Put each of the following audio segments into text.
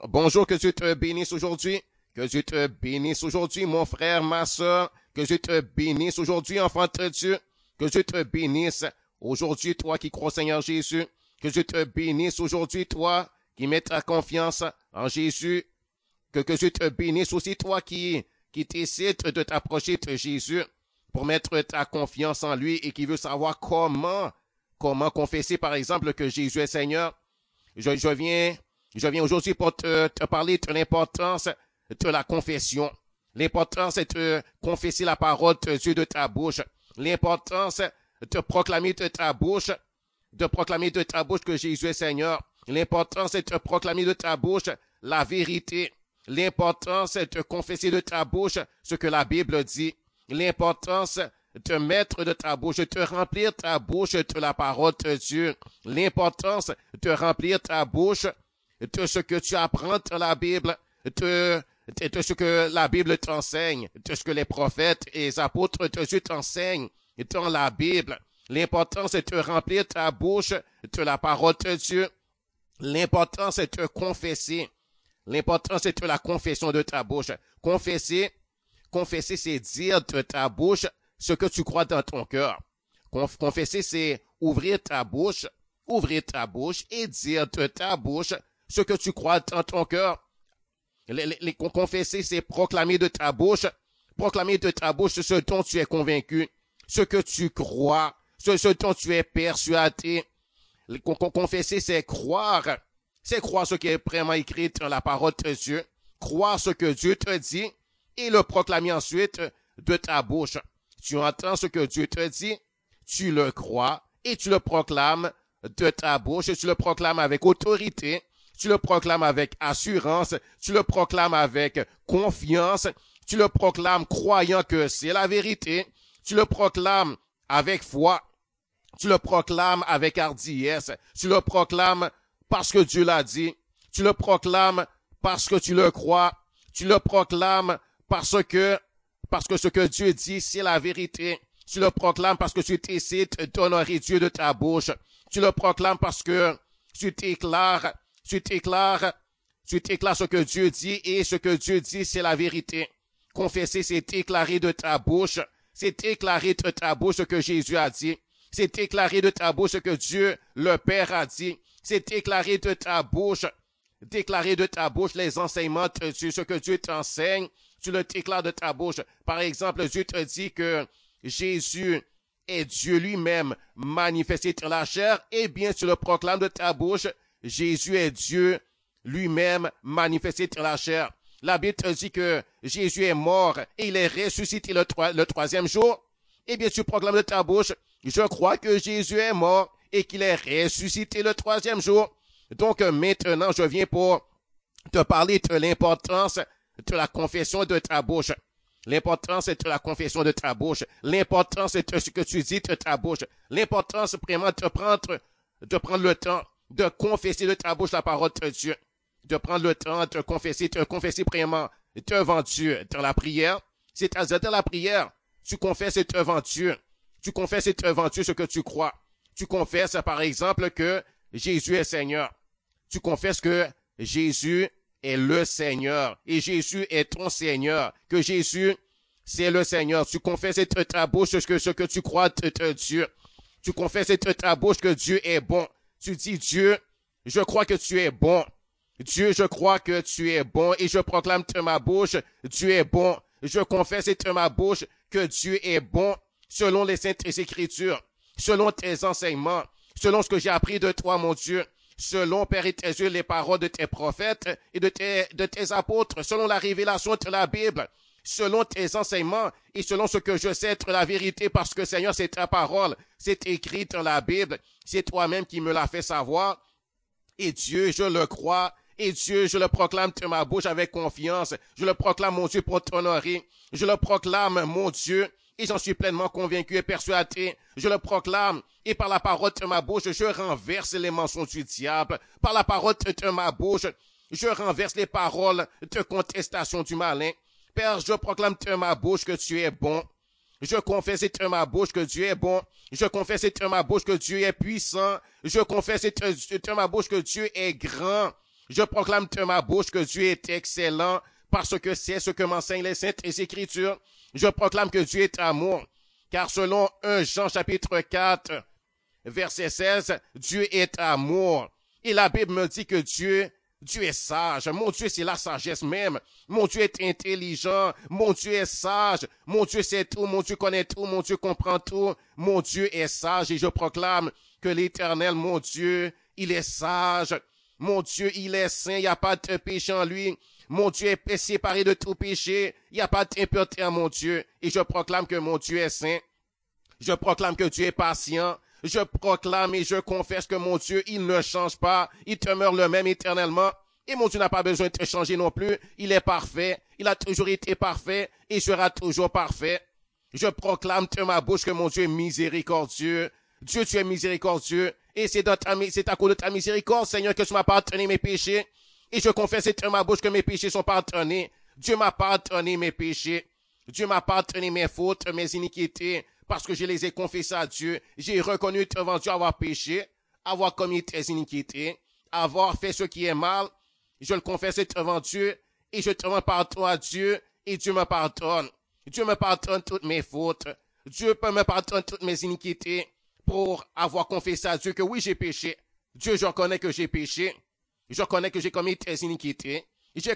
Bonjour, que Dieu te bénisse aujourd'hui. Que Dieu te bénisse aujourd'hui, mon frère, ma soeur. Que Dieu te bénisse aujourd'hui, enfant de Dieu. Que Dieu te bénisse aujourd'hui, toi qui crois au Seigneur Jésus. Que Dieu te bénisse aujourd'hui, toi qui mets ta confiance en Jésus. Que Dieu te bénisse aussi, toi qui décides de t'approcher de Jésus pour mettre ta confiance en lui et qui veut savoir comment confesser, par exemple, que Jésus est Seigneur. Je viens aujourd'hui pour te parler de l'importance de la confession. L'importance de confesser la parole de Dieu de ta bouche. L'importance de proclamer de ta bouche que Jésus est Seigneur. L'importance de proclamer de ta bouche la vérité. L'importance de confesser de ta bouche ce que la Bible dit. L'importance de mettre de ta bouche, de remplir ta bouche de la parole de Dieu. L'importance de remplir ta bouche de ce que tu apprends dans la Bible, de ce que la Bible t'enseigne, de ce que les prophètes et les apôtres de Dieu t'enseignent dans la Bible. L'importance est de remplir ta bouche de la parole de Dieu. L'importance est de confesser. L'importance est de la confession de ta bouche. Confesser, c'est dire de ta bouche ce que tu crois dans ton cœur. Confesser, c'est ouvrir ta bouche et dire de ta bouche ce que tu crois dans ton cœur. Confesser, c'est proclamer de ta bouche ce dont tu es convaincu, ce que tu crois, ce dont tu es persuadé. Confesser, c'est croire ce qui est vraiment écrit dans la parole de Dieu, croire ce que Dieu te dit et le proclamer ensuite de ta bouche. Tu entends ce que Dieu te dit, tu le crois et tu le proclames de ta bouche, tu le proclames avec autorité, tu le proclames avec assurance, tu le proclames avec confiance, tu le proclames croyant que c'est la vérité, tu le proclames avec foi, tu le proclames avec hardiesse, tu le proclames parce que Dieu l'a dit, tu le proclames parce que tu le crois, tu le proclames parce que ce que Dieu dit, c'est la vérité. Tu le proclames parce que tu décides d'honorer Dieu de ta bouche. Tu le proclames parce que tu déclares ce que Dieu dit et ce que Dieu dit, c'est la vérité. Confesser, c'est déclarer de ta bouche. C'est déclarer de ta bouche ce que Jésus a dit. C'est déclarer de ta bouche ce que Dieu, le Père, a dit. C'est déclarer de ta bouche les enseignements de Dieu, ce que Dieu t'enseigne. Tu le déclares de ta bouche. Par exemple, Dieu te dit que Jésus est Dieu lui-même manifesté dans la chair. Eh bien, tu le proclames de ta bouche. Jésus est Dieu lui-même manifesté dans la chair. La Bible te dit que Jésus est mort et il est ressuscité le troisième jour. Eh bien, tu proclames de ta bouche. Je crois que Jésus est mort et qu'il est ressuscité le troisième jour. Donc, maintenant, je viens pour te parler de l'importance de la confession de ta bouche. L'importance est de la confession de ta bouche. L'importance est de ce que tu dis de ta bouche. L'importance vraiment de prendre le temps de confesser de ta bouche la parole de Dieu. De prendre le temps de confesser vraiment devant Dieu dans la prière. C'est-à-dire dans la prière, tu confesses devant Dieu. Tu confesses devant Dieu ce que tu crois. Tu confesses par exemple que Jésus est Seigneur. Tu confesses que Jésus est le Seigneur et Jésus est ton Seigneur, que Jésus c'est le Seigneur. Tu confesses de ta bouche ce que tu crois de Dieu. Tu confesses de ta bouche que Dieu est bon. Tu dis Dieu, je crois que tu es bon. Dieu, je crois que tu es bon et je proclame de ma bouche, Dieu est bon. Je confesse de ma bouche que Dieu est bon selon les saintes écritures, selon tes enseignements, selon ce que j'ai appris de toi, mon Dieu. Selon, Père éternel, les paroles de tes prophètes et de tes apôtres, selon la révélation de la Bible, selon tes enseignements et selon ce que je sais être la vérité, parce que Seigneur, c'est ta parole, c'est écrit dans la Bible, c'est toi-même qui me l'as fait savoir. Et Dieu, je le crois, et Dieu, je le proclame de ma bouche avec confiance, je le proclame, mon Dieu, pour t'honorer, je le proclame, mon Dieu, et j'en suis pleinement convaincu et persuadé. Je le proclame. Et par la parole de ma bouche, je renverse les mensonges du diable. Par la parole de ma bouche, je renverse les paroles de contestation du malin. Père, je proclame de ma bouche que tu es bon. Je confesse de ma bouche que Dieu est bon. Je confesse de ma bouche que Dieu est puissant. Je confesse de ma bouche que Dieu est grand. Je proclame de ma bouche que Dieu est excellent parce que c'est ce que m'enseignent les saintes Écritures. Je proclame que Dieu est amour, car selon 1 Jean chapitre 4, verset 16, Dieu est amour. Et la Bible me dit que Dieu est sage. Mon Dieu, c'est la sagesse même. Mon Dieu est intelligent. Mon Dieu est sage. Mon Dieu sait tout. Mon Dieu connaît tout. Mon Dieu comprend tout. Mon Dieu est sage et je proclame que l'Éternel, mon Dieu, il est sage. Mon Dieu, il est saint. Il n'y a pas de péché en lui. Mon Dieu est séparé de tout péché. Il n'y a pas d'impureté en mon Dieu. Et je proclame que mon Dieu est saint. Je proclame que Dieu est patient. Je proclame et je confesse que mon Dieu, il ne change pas. Il demeure le même éternellement. Et mon Dieu n'a pas besoin de changer non plus. Il est parfait. Il a toujours été parfait et sera toujours parfait. Je proclame de ma bouche que mon Dieu est miséricordieux. Dieu, tu es miséricordieux. Et c'est à cause de ta miséricorde, Seigneur, que tu m'as pardonné mes péchés. Et je confesse de ma bouche que mes péchés sont pardonnés. Dieu m'a pardonné mes péchés. Dieu m'a pardonné mes fautes, mes iniquités, parce que je les ai confessées à Dieu. J'ai reconnu devant Dieu avoir péché, avoir commis tes iniquités, avoir fait ce qui est mal. Je le confesse devant Dieu et je te rends pardon à Dieu et Dieu me pardonne. Dieu me pardonne toutes mes fautes. Dieu peut me pardonner toutes mes iniquités pour avoir confessé à Dieu que oui, j'ai péché. Dieu, je reconnais que j'ai péché. Je reconnais que j'ai commis tes iniquités.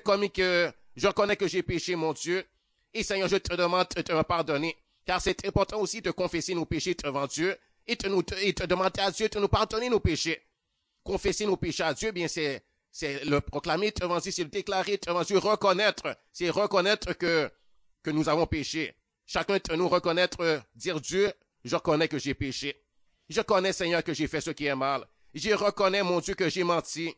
Je reconnais que j'ai péché, mon Dieu. Et Seigneur, je te demande de me pardonner. Car c'est important aussi de confesser nos péchés devant Dieu et de demander à Dieu de nous pardonner nos péchés. Confesser nos péchés à Dieu, bien c'est le proclamer devant Dieu, c'est le déclarer devant Dieu, c'est reconnaître que nous avons péché. Chacun de nous reconnaître, dire Dieu, je reconnais que j'ai péché. Je connais, Seigneur, que j'ai fait ce qui est mal. Je reconnais, mon Dieu, que j'ai menti.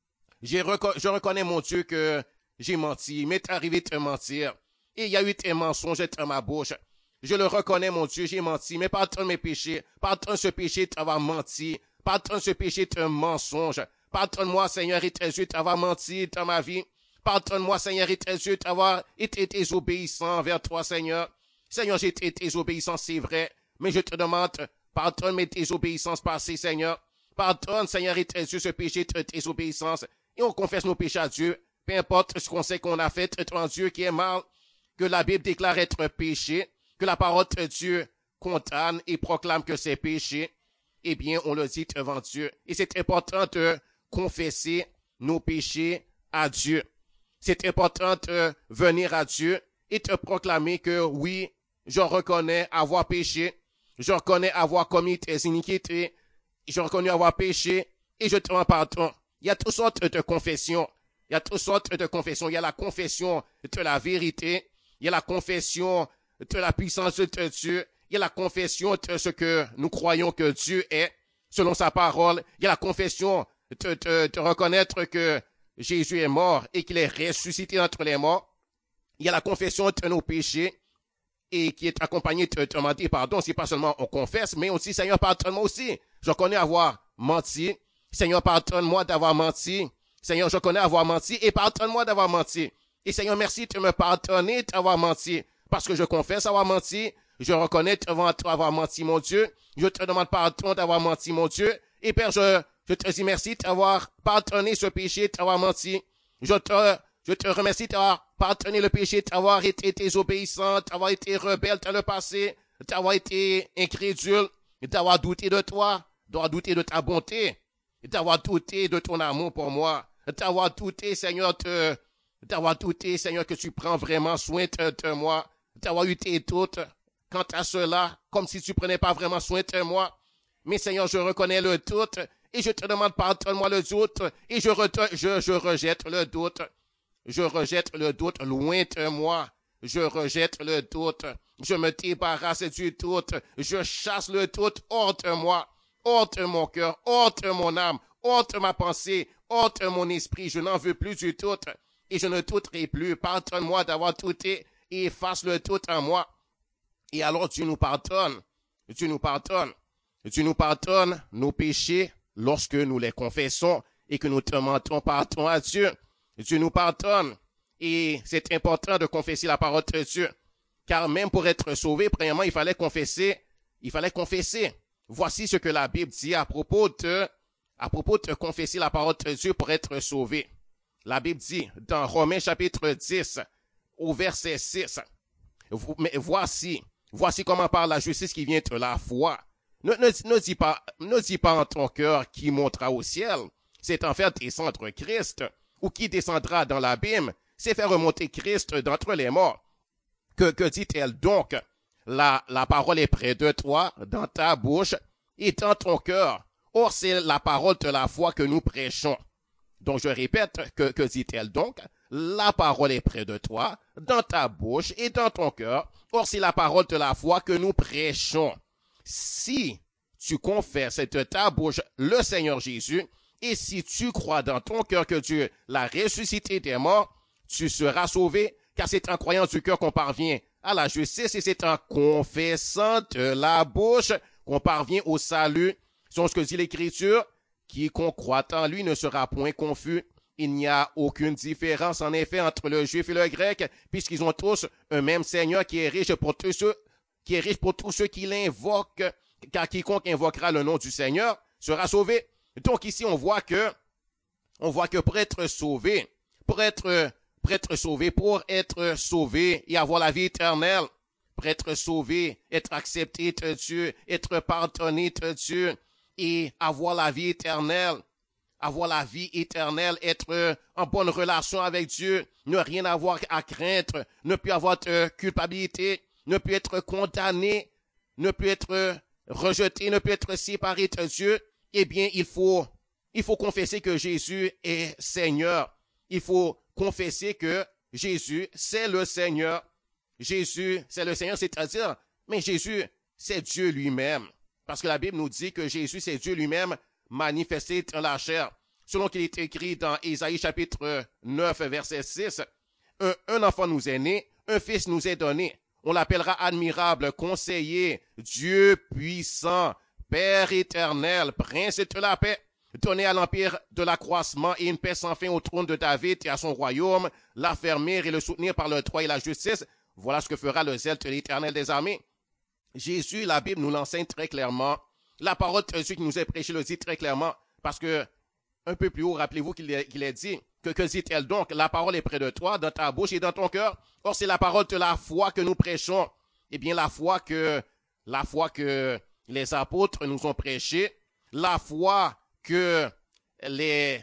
Je reconnais, mon Dieu, que j'ai menti. Il m'est arrivé de mentir. Et il y a eu des mensonges dans ma bouche. Je le reconnais, mon Dieu, j'ai menti. Mais pardonne mes péchés. Pardonne ce péché d'avoir menti. Pardonne ce péché d'un mensonge. Pardonne-moi, Seigneur, et tes yeux d'avoir menti dans ma vie. Pardonne-moi, Seigneur, et tes yeux d'avoir été désobéissant envers toi, Seigneur. Seigneur, j'ai été désobéissant, c'est vrai. Mais je te demande, pardonne mes désobéissances passées, Seigneur. Pardonne, Seigneur, et tes yeux ce péché de désobéissance. Et on confesse nos péchés à Dieu. Peu importe ce qu'on sait qu'on a fait devant Dieu qui est mal, que la Bible déclare être péché, que la parole de Dieu condamne et proclame que c'est péché, eh bien, on le dit devant Dieu. Et c'est important de confesser nos péchés à Dieu. C'est important de venir à Dieu et de proclamer que oui, je reconnais avoir péché, je reconnais avoir commis tes iniquités, je reconnais avoir péché et je te rends pardon. Il y a toutes sortes de confessions. Il y a toutes sortes de confessions. Il y a la confession de la vérité. Il y a la confession de la puissance de Dieu. Il y a la confession de ce que nous croyons que Dieu est, selon sa parole. Il y a la confession de reconnaître que Jésus est mort et qu'il est ressuscité entre les morts. Il y a la confession de nos péchés et qui est accompagnée de demander pardon. C'est pas seulement on confesse, mais aussi, Seigneur, pardonne-moi aussi. Je reconnais avoir menti. Seigneur, pardonne-moi d'avoir menti. Seigneur, je connais avoir menti et pardonne-moi d'avoir menti. Et Seigneur, merci de me pardonner d'avoir menti. Parce que je confesse avoir menti. Je reconnais devant toi avoir menti, mon Dieu. Je te demande pardon d'avoir menti, mon Dieu. Et Père, je te dis merci d'avoir pardonné ce péché, d'avoir menti. Je te remercie d'avoir pardonné le péché, d'avoir été désobéissant, d'avoir été rebelle dans le passé, d'avoir été incrédule, d'avoir douté de toi, d'avoir douté de ta bonté, d'avoir douté de ton amour pour moi, d'avoir douté, Seigneur, que tu prends vraiment soin de moi, d'avoir eu tes doutes quant à cela, comme si tu prenais pas vraiment soin de moi. Mais Seigneur, je reconnais le doute et je te demande pardonne-moi le doute et je rejette le doute. Je rejette le doute loin de moi. Je rejette le doute. Je me débarrasse du doute. Je chasse le doute hors de moi, hors de mon cœur, hors de mon âme, hors de ma pensée, hors de mon esprit. Je n'en veux plus du doute et je ne douterai plus. Pardonne-moi d'avoir douté et efface le doute en moi. Et alors Dieu nous pardonne. Dieu nous pardonne. Dieu nous pardonne nos péchés lorsque nous les confessons et que nous demandons pardon à Dieu. Dieu nous pardonne. Et c'est important de confesser la parole de Dieu. Car même pour être sauvé, premièrement, il fallait confesser. Voici ce que la Bible dit à propos de confesser la parole de Dieu pour être sauvé. La Bible dit dans Romains chapitre 10, au verset 6, mais voici comment par la justice qui vient de la foi. Ne dis pas en ton cœur qui montera au ciel, c'est en faire descendre Christ, ou qui descendra dans l'abîme, c'est faire remonter Christ d'entre les morts. Que dit-elle donc? La parole est près de toi, dans ta bouche et dans ton cœur. Or, c'est la parole de la foi que nous prêchons. Donc, je répète, que dit-elle donc? La parole est près de toi, dans ta bouche et dans ton cœur. Or, c'est la parole de la foi que nous prêchons. Si tu confesses de ta bouche le Seigneur Jésus, et si tu crois dans ton cœur que Dieu l'a ressuscité des morts, tu seras sauvé, car c'est en croyant du cœur qu'on parvient à la justice, et c'est en confessant de la bouche qu'on parvient au salut. C'est ce que dit l'Écriture, quiconque croit en lui ne sera point confus. Il n'y a aucune différence, en effet, entre le juif et le grec, puisqu'ils ont tous un même Seigneur qui est riche pour tous ceux qui l'invoquent, car quiconque invoquera le nom du Seigneur sera sauvé. Donc ici, on voit que pour être sauvé et avoir la vie éternelle, pour être sauvé, être accepté de Dieu, être pardonné de Dieu et avoir la vie éternelle, être en bonne relation avec Dieu, ne rien avoir à craindre, ne plus avoir de culpabilité, ne plus être condamné, ne plus être rejeté, ne plus être séparé de Dieu, eh bien, il faut confesser que Jésus est Seigneur. Il faut confesser que Jésus, c'est le Seigneur. Jésus, c'est le Seigneur, c'est-à-dire, mais Jésus, c'est Dieu lui-même. Parce que la Bible nous dit que Jésus, c'est Dieu lui-même manifesté dans la chair. Selon qu'il est écrit dans Ésaïe chapitre 9, verset 6, un enfant nous est né, un fils nous est donné. On l'appellera admirable, conseiller, Dieu puissant, Père éternel, prince de la paix, donner à l'empire de l'accroissement et une paix sans fin au trône de David et à son royaume, l'affermir et le soutenir par le droit et la justice. Voilà ce que fera le zèle de l'Éternel des armées. Jésus, la Bible nous l'enseigne très clairement. La parole de Dieu qui nous est prêchée le dit très clairement, parce que un peu plus haut, rappelez-vous qu'il est dit, que dit-elle donc? La parole est près de toi, dans ta bouche et dans ton cœur. Or, c'est la parole de la foi que nous prêchons. Eh bien, la foi que les apôtres nous ont prêchée, la foi que les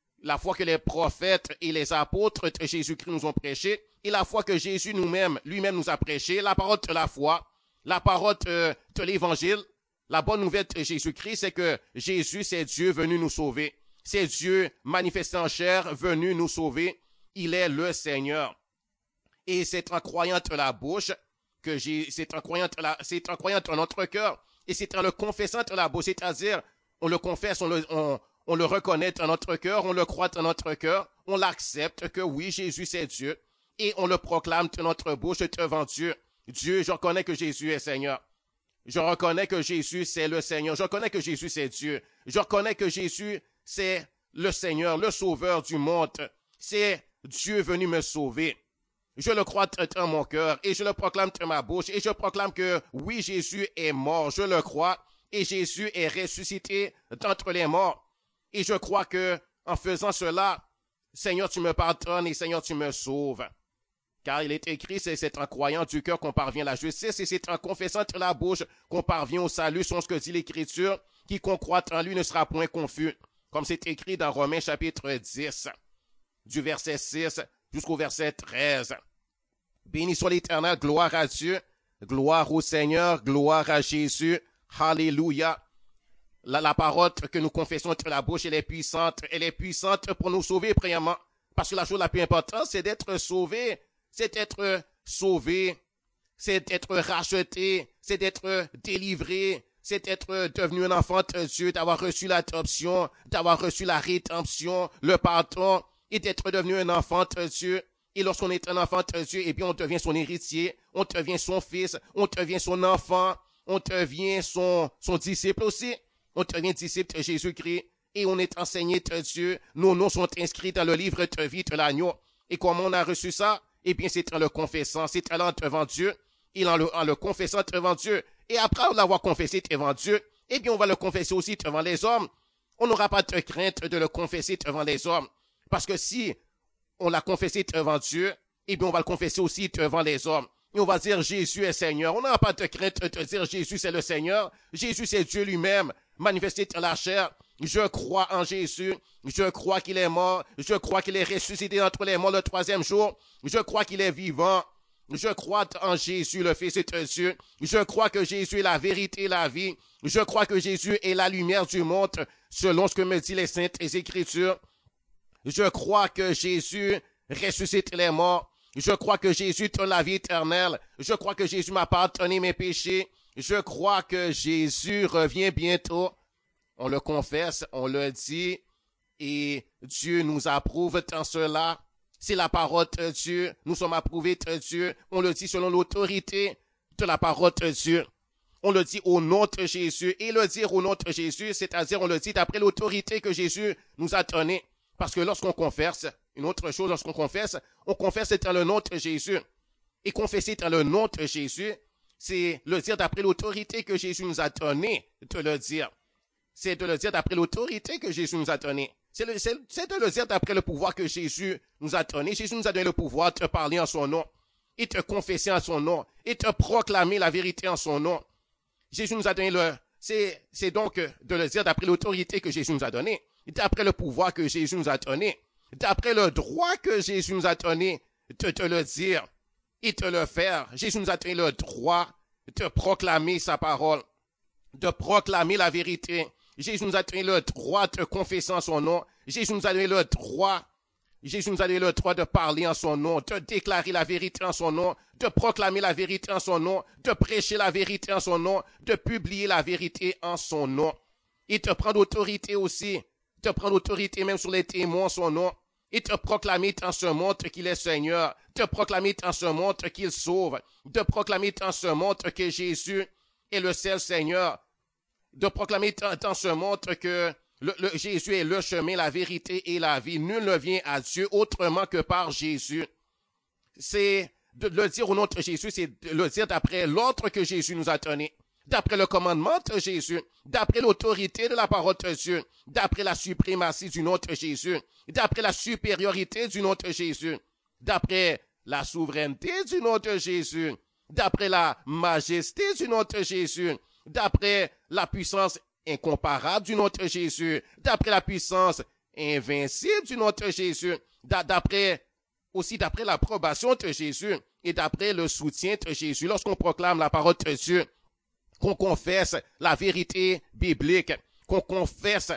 prophètes et les apôtres de Jésus-Christ nous ont prêchée, et la foi que Jésus lui-même nous a prêchée, la parole de la foi, la parole de l'évangile. La bonne nouvelle de Jésus-Christ, c'est que Jésus, c'est Dieu venu nous sauver. C'est Dieu manifesté en chair, venu nous sauver. Il est le Seigneur. Et c'est en croyant de la bouche que c'est en croyant de notre cœur. Et c'est en le confessant de la bouche, c'est-à-dire, on le confesse, on le reconnaît dans notre cœur, on le croit dans notre cœur, on l'accepte que oui, Jésus c'est Dieu. Et on le proclame de notre bouche devant Dieu. Dieu, je reconnais que Jésus est Seigneur. Je reconnais que Jésus, c'est le Seigneur. Je reconnais que Jésus, c'est Dieu. Je reconnais que Jésus, c'est le Seigneur, le Sauveur du monde. C'est Dieu venu me sauver. Je le crois dans mon cœur et je le proclame de ma bouche et je proclame que oui, Jésus est mort. Je le crois et Jésus est ressuscité d'entre les morts. Et je crois que en faisant cela, Seigneur, tu me pardonnes et Seigneur, tu me sauves. Car il est écrit, c'est en croyant du cœur qu'on parvient à la justice, et c'est en confessant de la bouche qu'on parvient au salut, selon ce que dit l'Écriture. Quiconque croit en lui ne sera point confus. Comme c'est écrit dans Romains chapitre 10, du verset 6 jusqu'au verset 13. Béni soit l'Éternel, gloire à Dieu, gloire au Seigneur, gloire à Jésus, alléluia. La parole que nous confessons de la bouche, elle est puissante pour nous sauver, premièrement. Parce que la chose la plus importante, c'est d'être sauvé. C'est d'être sauvé, c'est d'être racheté, c'est d'être délivré, c'est d'être devenu un enfant de Dieu, d'avoir reçu l'adoption, d'avoir reçu la rédemption, le pardon, et d'être devenu un enfant de Dieu. Et lorsqu'on est un enfant de Dieu, eh bien, on devient son héritier, on devient son fils, on devient son enfant, on devient son disciple aussi, on devient disciple de Jésus-Christ, et on est enseigné de Dieu. Nos noms sont inscrits dans le livre de vie de l'agneau. Et comment on a reçu ça? Eh bien, c'est en le confessant, c'est en allant devant Dieu, et en le confessant devant Dieu. Et après l'avoir confessé devant Dieu, eh bien, on va le confesser aussi devant les hommes. On n'aura pas de crainte de le confesser devant les hommes. Parce que si on l'a confessé devant Dieu, et bien on va le confesser aussi devant les hommes. Et on va dire Jésus est Seigneur. On n'a pas de crainte de dire Jésus c'est le Seigneur. Jésus c'est Dieu lui-même, manifesté dans la chair. Je crois en Jésus. Je crois qu'il est mort. Je crois qu'il est ressuscité entre les morts le 3e jour. Je crois qu'il est vivant. Je crois en Jésus, le Fils de Dieu. Je crois que Jésus est la vérité et la vie. Je crois que Jésus est la lumière du monde, selon ce que me disent les Saintes Écritures. Je crois que Jésus ressuscite les morts. Je crois que Jésus donne la vie éternelle. Je crois que Jésus m'a pardonné mes péchés. Je crois que Jésus revient bientôt. On le confesse, on le dit, et Dieu nous approuve dans cela. C'est la parole de Dieu. Nous sommes approuvés de Dieu. On le dit selon l'autorité de la parole de Dieu. On le dit au nom de Jésus. Et le dire au nom de Jésus, c'est-à-dire on le dit d'après l'autorité que Jésus nous a donnée. Parce que lorsqu'on confesse, une autre chose, lorsqu'on confesse dans le nom de Jésus. Et confesser dans le nom de Jésus, c'est le dire d'après l'autorité que Jésus nous a donnée de le dire. C'est de le dire d'après l'autorité que Jésus nous a donnée. C'est de le dire d'après le pouvoir que Jésus nous a donné. Jésus nous a donné le pouvoir de te parler en son nom, et te confesser en son nom, et te proclamer la vérité en son nom. Jésus nous a donné c'est donc de le dire d'après l'autorité que Jésus nous a donnée, d'après le pouvoir que Jésus nous a donné, d'après le droit que Jésus nous a donné de te le dire et de le faire. Jésus nous a donné le droit de proclamer sa parole, de proclamer la vérité. Jésus nous a donné le droit de confesser en son nom. Jésus nous a donné le droit de parler en son nom, de déclarer la vérité en son nom, de proclamer la vérité en son nom, de prêcher la vérité en son nom, de publier la vérité en son nom. Et de prendre autorité aussi, de prendre autorité même sur les témoins en son nom, et de proclamer dans ce monde qu'il est Seigneur, de proclamer dans ce monde qu'il sauve, de proclamer dans ce monde que Jésus est le seul Seigneur, de proclamer dans ce monde que Jésus est le chemin, la vérité et la vie. Nul ne vient à Dieu autrement que par Jésus. C'est de le dire au nom de Jésus, c'est de le dire d'après l'ordre que Jésus nous a donné, d'après le commandement de Jésus, d'après l'autorité de la parole de Dieu, d'après la suprématie du nom de Jésus, d'après la supériorité du nom de Jésus, d'après la souveraineté du nom de Jésus, d'après la majesté du nom de Jésus, d'après la puissance incomparable du nom de Jésus, d'après la puissance invincible du nom de Jésus, d'après l'approbation de Jésus et d'après le soutien de Jésus. Lorsqu'on proclame la parole de Dieu, qu'on confesse la vérité biblique, qu'on confesse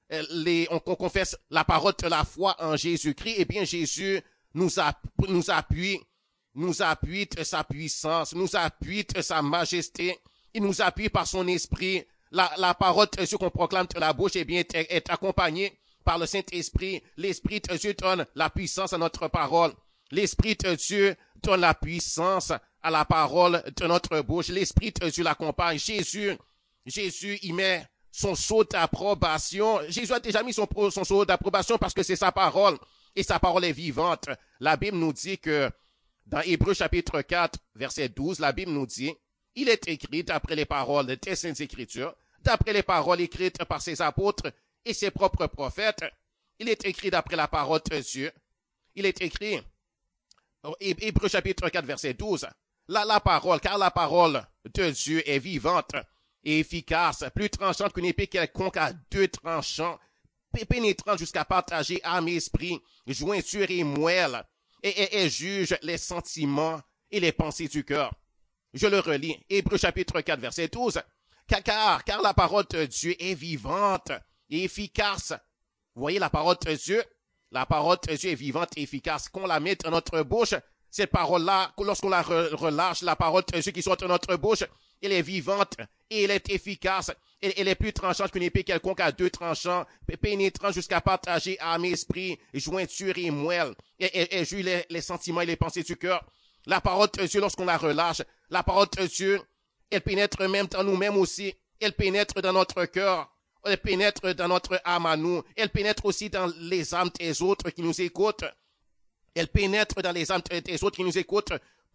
la parole de la foi en Jésus-Christ, eh bien Jésus nous appuie de sa puissance, nous appuie de sa majesté. Il nous appuie par son esprit. La parole de Dieu qu'on proclame de la bouche, eh bien, est accompagnée par le Saint-Esprit. L'Esprit de Dieu donne la puissance à notre parole. L'Esprit de Dieu donne la puissance à la parole de notre bouche. L'Esprit de Dieu l'accompagne. Jésus, il met son sceau d'approbation. Jésus a déjà mis son sceau d'approbation parce que c'est sa parole. Et sa parole est vivante. La Bible nous dit que dans Hébreux chapitre 4, verset 12, la Bible nous dit, il est écrit d'après les paroles des Saintes Écritures, d'après les paroles écrites par ses apôtres et ses propres prophètes. Il est écrit d'après la parole de Dieu. Il est écrit, Hébreux chapitre 4, verset 12, la parole, car la parole de Dieu est vivante et efficace, plus tranchante qu'une épée quelconque à 2 tranchants, pénétrant jusqu'à partager âme et esprit, jointure et moelle, et juge les sentiments et les pensées du cœur. Je le relis, Hébreux chapitre 4, verset 12. Car la parole de Dieu est vivante et efficace. Vous voyez la parole de Dieu? La parole de Dieu est vivante et efficace. Qu'on la mette dans notre bouche, cette parole-là, lorsqu'on la relâche, la parole de Dieu qui sort de notre bouche, elle est vivante et elle est efficace. Elle est plus tranchante qu'une épée quelconque à 2 tranchants, pénétrant jusqu'à partager âme et esprit, jointure et moelle, et juge les sentiments et les pensées du cœur. La parole de Dieu, lorsqu'on la relâche, la parole de Dieu, elle pénètre même dans nous-mêmes aussi. Elle pénètre dans notre cœur. Elle pénètre dans notre âme à nous. Elle pénètre aussi dans les âmes des autres qui nous écoutent. Elle pénètre dans les âmes des autres qui nous écoutent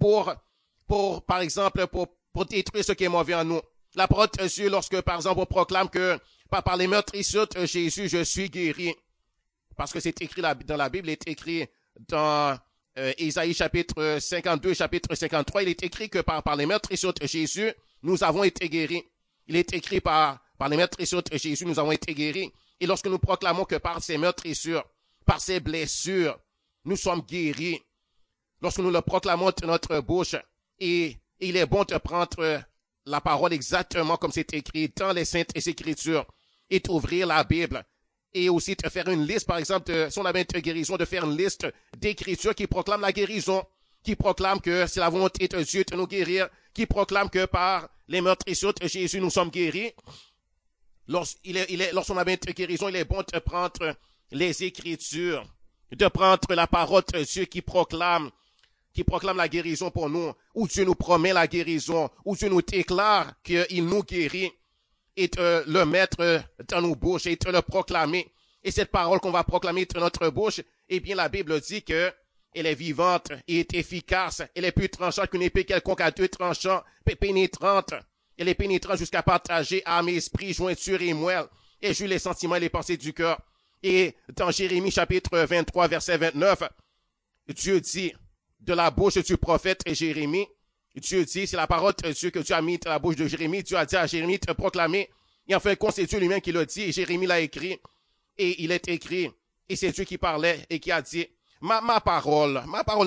par exemple, pour détruire ce qui est mauvais en nous. La parole de Dieu, lorsque, par exemple, on proclame que par les meurtrissures de Jésus, je suis guéri. Parce que c'est écrit dans la Bible, il est écrit dans Ésaïe chapitre 52, chapitre 53, il est écrit que par les meurtrissures de Jésus, nous avons été guéris. Il est écrit par les meurtrissures de Jésus, nous avons été guéris. Et lorsque nous proclamons que par ces meurtrissures, par ces blessures, nous sommes guéris, lorsque nous le proclamons de notre bouche, et il est bon de prendre la parole exactement comme c'est écrit dans les Saintes Écritures, et d'ouvrir la Bible, et aussi de faire une liste, par exemple, si on avait une guérison, de faire une liste d'écritures qui proclament la guérison, qui proclament que c'est la volonté de Dieu de nous guérir, qui proclament que par les meurtrissures de Jésus, nous sommes guéris. Lorsqu'on avait une guérison, il est bon de prendre les Écritures, de prendre la parole de Dieu qui proclame la guérison pour nous, où Dieu nous promet la guérison, où Dieu nous déclare qu'il nous guérit, et de le mettre dans nos bouches et de le proclamer. Et cette parole qu'on va proclamer dans notre bouche, eh bien la Bible dit que elle est vivante et est efficace. Elle est plus tranchante qu'une épée quelconque à deux tranchants, pénétrante. Elle est pénétrante jusqu'à partager âme et esprit, jointure et moelle, et juge les sentiments et les pensées du cœur. Et dans Jérémie chapitre 23, verset 29, Dieu dit, de la bouche du prophète Jérémie, Dieu dit, c'est la parole de Dieu que Dieu a mis dans la bouche de Jérémie. Dieu a dit à Jérémie de proclamer. Et en fin de compte, c'est Dieu lui-même qui l'a dit. Et Jérémie l'a écrit. Et il est écrit. Et c'est Dieu qui parlait et qui a dit, ma parole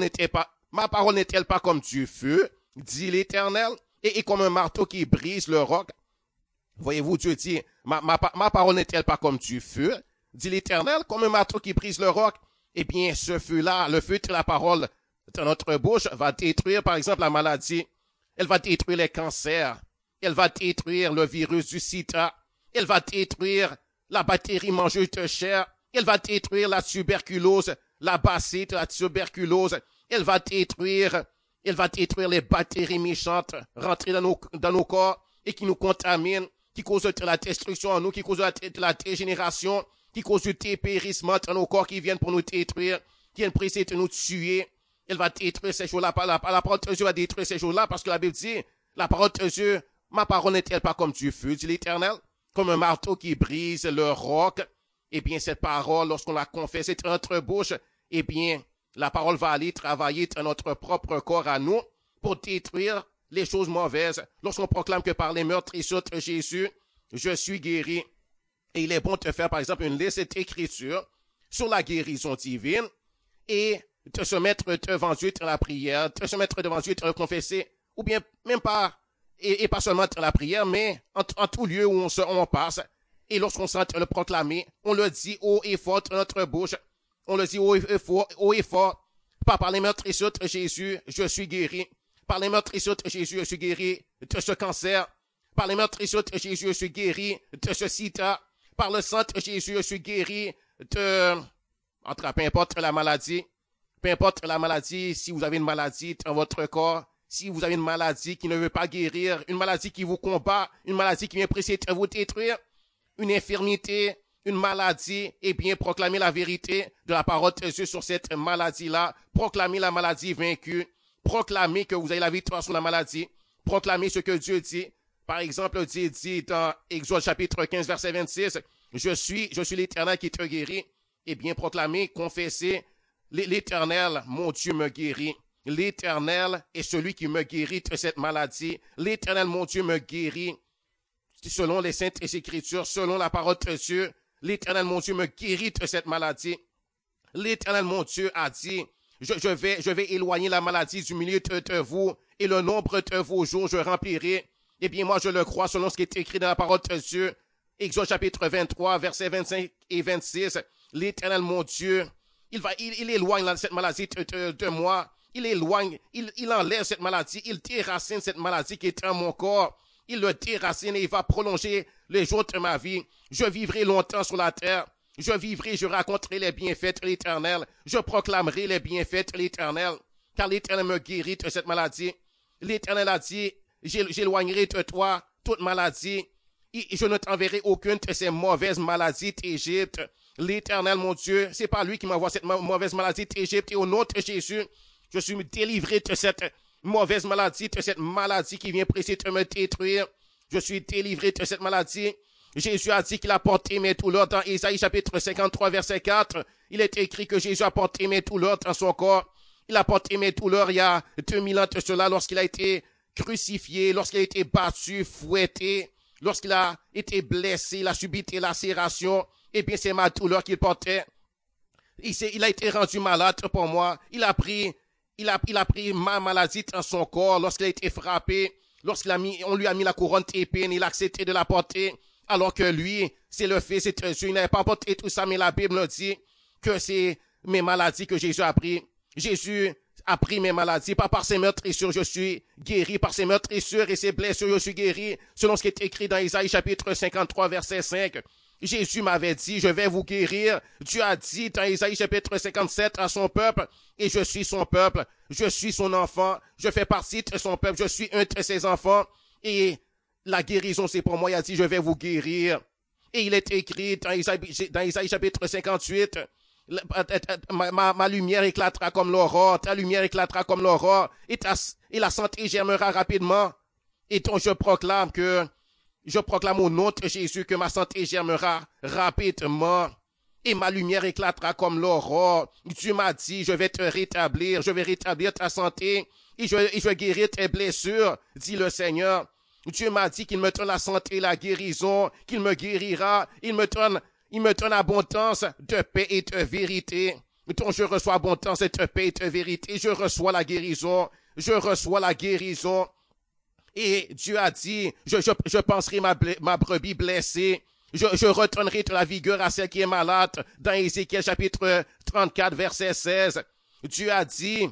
n'est-elle pas comme du feu, dit l'Éternel, et comme un marteau qui brise le roc. Voyez-vous, Dieu dit, ma parole n'est-elle pas comme du feu, dit l'Éternel, comme un marteau qui brise le roc. Eh bien, ce feu-là, le feu de la parole dans notre bouche, va détruire, par exemple, la maladie. Elle va détruire les cancers. Elle va détruire le virus du sida. Elle va détruire la bactérie mangeuse de chair. Elle va détruire la tuberculose, la bacille, la tuberculose. Elle va détruire les bactéries méchantes rentrées dans nos corps et qui nous contaminent, qui causent de la destruction en nous, qui causent de la dégénération, qui causent du dépérissement dans nos corps, qui viennent pour nous détruire, qui viennent pour essayer de nous tuer. Elle va détruire ces choses-là. La parole de Dieu va détruire ces choses-là parce que la Bible dit, la parole de Dieu, ma parole n'est-elle pas comme du feu, dit l'Éternel, comme un marteau qui brise le roc. Eh bien, cette parole, lorsqu'on la confesse dans notre bouche, eh bien, la parole va aller travailler dans notre propre corps à nous pour détruire les choses mauvaises. Lorsqu'on proclame que par les meurtrissures de Jésus, je suis guéri. Et il est bon de faire, par exemple, une liste d'écritures sur la guérison divine et de se mettre devant Dieu dans la prière, de se mettre devant Dieu de le confesser, ou bien même pas, et pas seulement dans la prière, mais en tout lieu où on passe. Et lorsqu'on sent le proclamer, on le dit haut et fort dans notre bouche. On le dit haut et fort. Par les meurtrissures de Jésus, je suis guéri. Par les meurtrissures de Jésus, je suis guéri de ce cancer. Par les meurtrissures de Jésus, je suis guéri de ce sida. Par le sang de Jésus, je suis guéri de, en tout cas, peu importe la maladie. Peu importe la maladie, si vous avez une maladie dans votre corps, si vous avez une maladie qui ne veut pas guérir, une maladie qui vous combat, une maladie qui vient presser de vous détruire, une infirmité, une maladie, eh bien, proclamez la vérité de la parole de Dieu sur cette maladie-là. Proclamez la maladie vaincue. Proclamez que vous avez la victoire sur la maladie. Proclamez ce que Dieu dit. Par exemple, Dieu dit dans Exode chapitre 15, verset 26, je suis l'Éternel qui te guérit. Eh bien, proclamez, confessez, l'Éternel, mon Dieu, me guérit. L'Éternel est celui qui me guérit de cette maladie. L'Éternel, mon Dieu, me guérit. Selon les Saintes Écritures, selon la parole de Dieu, l'Éternel, mon Dieu, me guérit de cette maladie. L'Éternel, mon Dieu, a dit, je vais éloigner la maladie du milieu de vous, et le nombre de vos jours, je remplirai. Eh bien, moi, je le crois selon ce qui est écrit dans la parole de Dieu. Exode chapitre 23, versets 25 et 26. L'Éternel, mon Dieu, il éloigne cette maladie de moi. Il enlève cette maladie. Il déracine cette maladie qui est dans mon corps. Il le déracine et il va prolonger les jours de ma vie. Je vivrai longtemps sur la terre. Je raconterai les bienfaits de l'Éternel. Je proclamerai les bienfaits de l'Éternel. Car l'Éternel me guérit de cette maladie. L'Éternel a dit, j'éloignerai de toi toute maladie. Et je ne t'enverrai aucune de ces mauvaises maladies d'Égypte. L'Éternel, mon Dieu, c'est pas lui qui m'envoie cette mauvaise maladie d'Égypte. Et au nom de Jésus, je suis délivré de cette mauvaise maladie, de cette maladie qui vient presser de me détruire. Je suis délivré de cette maladie. Jésus a dit qu'il a porté mes douleurs dans Ésaïe chapitre 53 verset 4. Il est écrit que Jésus a porté mes douleurs dans son corps. Il a porté mes douleurs il y a 2000 ans de cela lorsqu'il a été crucifié, lorsqu'il a été battu, fouetté, lorsqu'il a été blessé, il a subi des lacérations. Eh bien, c'est ma douleur qu'il portait. Il a été rendu malade pour moi. Il a pris ma maladie dans son corps lorsqu'il a été frappé, on lui a mis la couronne d'épines, il a accepté de la porter, alors que lui, c'est le Fils de Dieu. Il n'avait pas porté tout ça, mais la Bible nous dit que c'est mes maladies que Jésus a pris. Jésus a pris mes maladies, pas par ses meurtrissures, je suis guéri, par ses meurtrissures et ses blessures, je suis guéri, selon ce qui est écrit dans Ésaïe chapitre 53, verset 5. Jésus m'avait dit, je vais vous guérir. Dieu a dit dans Ésaïe chapitre 57 à son peuple, et je suis son peuple, je suis son enfant, je fais partie de son peuple, je suis un de ses enfants, et la guérison c'est pour moi. Il a dit, je vais vous guérir. Et il est écrit dans Ésaïe chapitre 58, ma lumière éclatera comme l'aurore, ta lumière éclatera comme l'aurore, et la santé germera rapidement. Et donc je proclame au nom de Jésus que ma santé germera rapidement et ma lumière éclatera comme l'aurore. Dieu m'a dit, je vais te rétablir, je vais rétablir ta santé et je vais guérir tes blessures, dit le Seigneur. Dieu m'a dit qu'il me donne la santé et la guérison, qu'il me guérira, il me donne abondance de paix et de vérité. Donc je reçois abondance et de paix et de vérité, je reçois la guérison, Et Dieu a dit, je penserai ma brebis blessée. Je retournerai de la vigueur à celle qui est malade. Dans Ézéchiel chapitre 34 verset 16. Dieu a dit,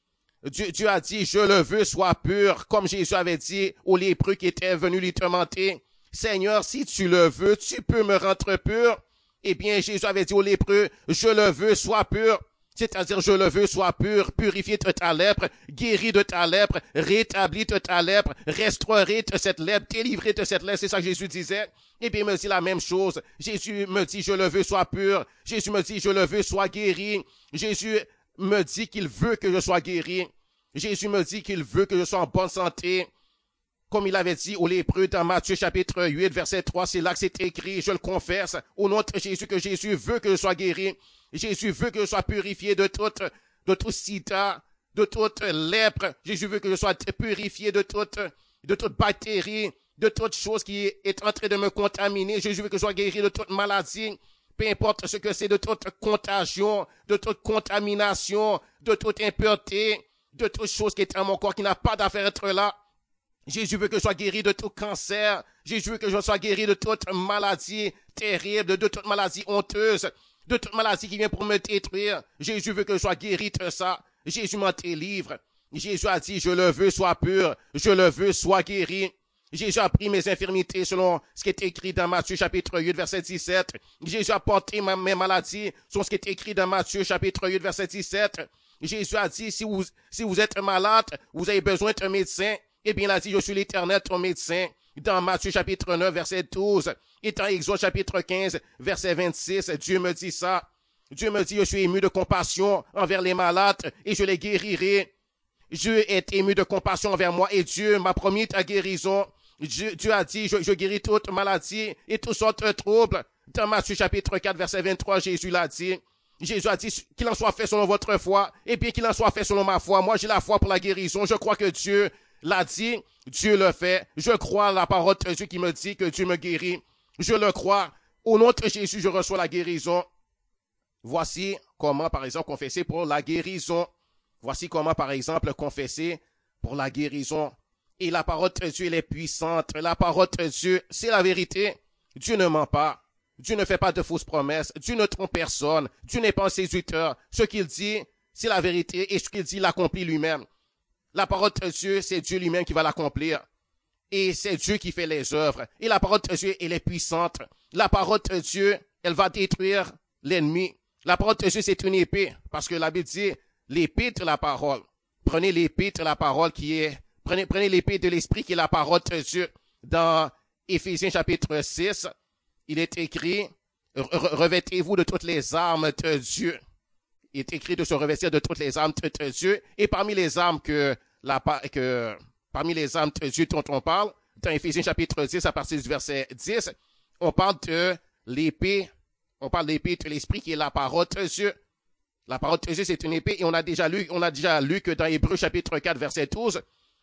je le veux, sois pur, comme Jésus avait dit aux lépreux qui étaient venus lui demander. Seigneur, si tu le veux, tu peux me rendre pur. Eh bien, Jésus avait dit aux lépreux, je le veux, sois pur. C'est-à-dire, je le veux, sois pur, purifié de ta lèpre, guéri de ta lèpre, rétabli de ta lèpre, restauré de cette lèpre, délivré de cette lèpre. C'est ça que Jésus disait. Et bien, il me dit la même chose. Jésus me dit, je le veux, sois pur. Jésus me dit, je le veux, sois guéri. Jésus me dit qu'il veut que je sois guéri. Jésus me dit qu'il veut que je sois en bonne santé. Comme il avait dit aux lépreux dans Matthieu chapitre 8, verset 3, c'est là que c'est écrit, je le confesse, au nom de Jésus, que Jésus veut que je sois guéri. Jésus veut que je sois purifié de tout sida, de toute lèpre. Jésus veut que je sois purifié de toute bactérie, de toute chose qui est en train de me contaminer. Jésus veut que je sois guéri de toute maladie, peu importe ce que c'est, de toute contagion, de toute contamination, de toute impureté, de toute chose qui est en mon corps qui n'a pas d'affaire à être là. Jésus veut que je sois guéri de tout cancer. Jésus veut que je sois guéri de toute maladie terrible, de toute maladie honteuse, de toute maladie qui vient pour me détruire. Jésus veut que je sois guéri de ça. Jésus m'en délivre. Jésus a dit, je le veux, sois pur. Je le veux, sois guéri. Jésus a pris mes infirmités selon ce qui est écrit dans Matthieu chapitre 8, verset 17. Jésus a porté mes maladies selon ce qui est écrit dans Matthieu chapitre 8, verset 17. Jésus a dit, si vous êtes malade, vous avez besoin d'un médecin. Eh bien, il a dit, je suis l'Éternel, ton médecin. Dans Matthieu chapitre 9, verset 12. Et dans Exode chapitre 15, verset 26, Dieu me dit ça. Dieu me dit, je suis ému de compassion envers les malades et je les guérirai. Dieu est ému de compassion envers moi et Dieu m'a promis ta guérison. Dieu a dit, je guéris toute maladie et toutes sortes de troubles. Dans Matthieu chapitre 4, verset 23, Jésus l'a dit. Jésus a dit qu'il en soit fait selon votre foi, et bien qu'il en soit fait selon ma foi. Moi, j'ai la foi pour la guérison. Je crois que Dieu l'a dit, Dieu le fait. Je crois à la parole de Dieu qui me dit que Dieu me guérit. Je le crois. Au nom de Jésus, je reçois la guérison. Voici comment, par exemple, confesser pour la guérison. Voici comment, par exemple, confesser pour la guérison. Et la parole de Dieu, elle est puissante. La parole de Dieu, c'est la vérité. Dieu ne ment pas. Dieu ne fait pas de fausses promesses. Dieu ne trompe personne. Dieu n'est pas un séducteur. Ce qu'il dit, c'est la vérité. Et ce qu'il dit, il l'accomplit lui-même. La parole de Dieu, c'est Dieu lui-même qui va l'accomplir. Et c'est Dieu qui fait les œuvres. Et la parole de Dieu, elle est puissante. La parole de Dieu, elle va détruire l'ennemi. La parole de Dieu, c'est une épée. Parce que la Bible dit, l'épée de la parole. Prenez l'épée de la parole prenez l'épée de l'esprit qui est la parole de Dieu. Dans Éphésiens chapitre 6, il est écrit, revêtez-vous de toutes les armes de Dieu. Il est écrit de se revêtir de toutes les armes de Dieu. Et parmi les armes parmi les armes de Dieu dont on parle, dans Éphésiens chapitre 10, à partir du verset 10, on parle de l'épée de l'esprit qui est la parole de Dieu. La parole de Dieu, c'est une épée et on a déjà lu que dans Hébreux chapitre 4, verset 12,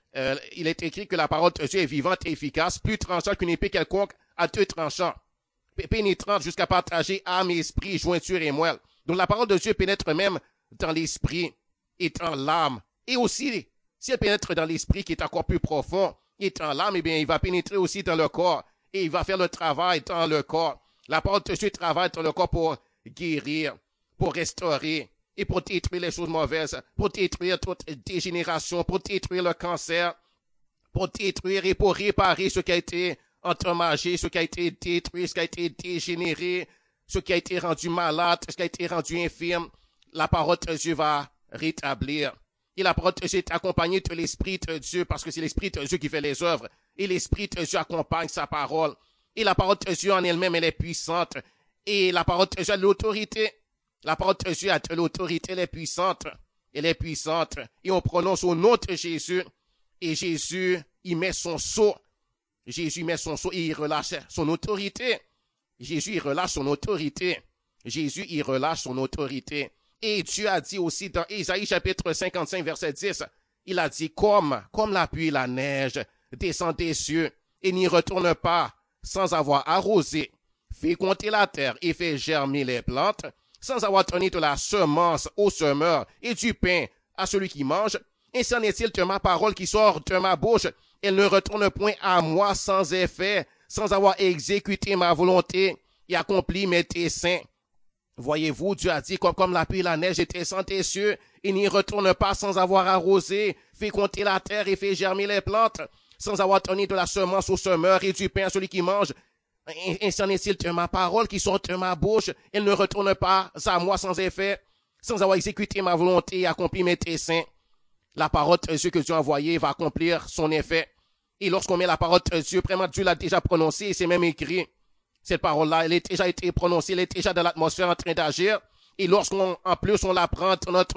il est écrit que la parole de Dieu est vivante et efficace, plus tranchante qu'une épée quelconque à deux tranchants, pénétrante jusqu'à partager âme et esprit, jointure et moelle. Donc la parole de Dieu pénètre même dans l'esprit et dans l'âme. Et aussi, si elle pénètre dans l'esprit qui est encore plus profond et dans l'âme, eh bien, il va pénétrer aussi dans le corps et il va faire le travail dans le corps. La parole de Dieu travaille dans le corps pour guérir, pour restaurer et pour détruire les choses mauvaises, pour détruire toute dégénération, pour détruire le cancer, pour détruire et pour réparer ce qui a été endommagé, ce qui a été détruit, ce qui a été dégénéré, ce qui a été rendu malade, ce qui a été rendu infirme. La parole de Dieu va rétablir. Et la parole de Dieu est accompagnée de l'Esprit de Dieu parce que c'est l'Esprit de Dieu qui fait les œuvres. Et l'Esprit de Dieu accompagne sa parole. Et la parole de Dieu en elle-même, elle est puissante. Et la parole de Dieu a de l'autorité. La parole de Dieu a de l'autorité, elle est puissante. Elle est puissante. Et on prononce au nom de Jésus. Et Jésus, il met son sceau. Jésus met son sceau et il relâche son autorité. Jésus, il relâche son autorité. Jésus, il relâche son autorité. Et Dieu a dit aussi dans Ésaïe chapitre 55, verset 10, il a dit, comme la pluie et la neige descend des cieux et n'y retourne pas sans avoir arrosé, fait compter la terre et fait germer les plantes, sans avoir donné de la semence au semeur et du pain à celui qui mange, ainsi en est-il de ma parole qui sort de ma bouche, elle ne retourne point à moi sans effet, sans avoir exécuté ma volonté et accompli mes desseins. Voyez-vous, Dieu a dit, comme la pluie et la neige descendent des cieux, il n'y retourne pas sans avoir arrosé, fait compter la terre et fait germer les plantes, sans avoir donné de la semence au semeur et du pain à celui qui mange. Ainsi en est-il de ma parole qui sort de ma bouche, elle ne retourne pas à moi sans effet, sans avoir exécuté ma volonté et accompli mes desseins. La parole de Dieu que Dieu a envoyée va accomplir son effet. Et lorsqu'on met la parole de Dieu, vraiment Dieu l'a déjà prononcée et c'est même écrit. Cette parole-là, elle a déjà été prononcée, elle est déjà dans l'atmosphère en train d'agir. Et lorsqu'on, en plus, on la prend,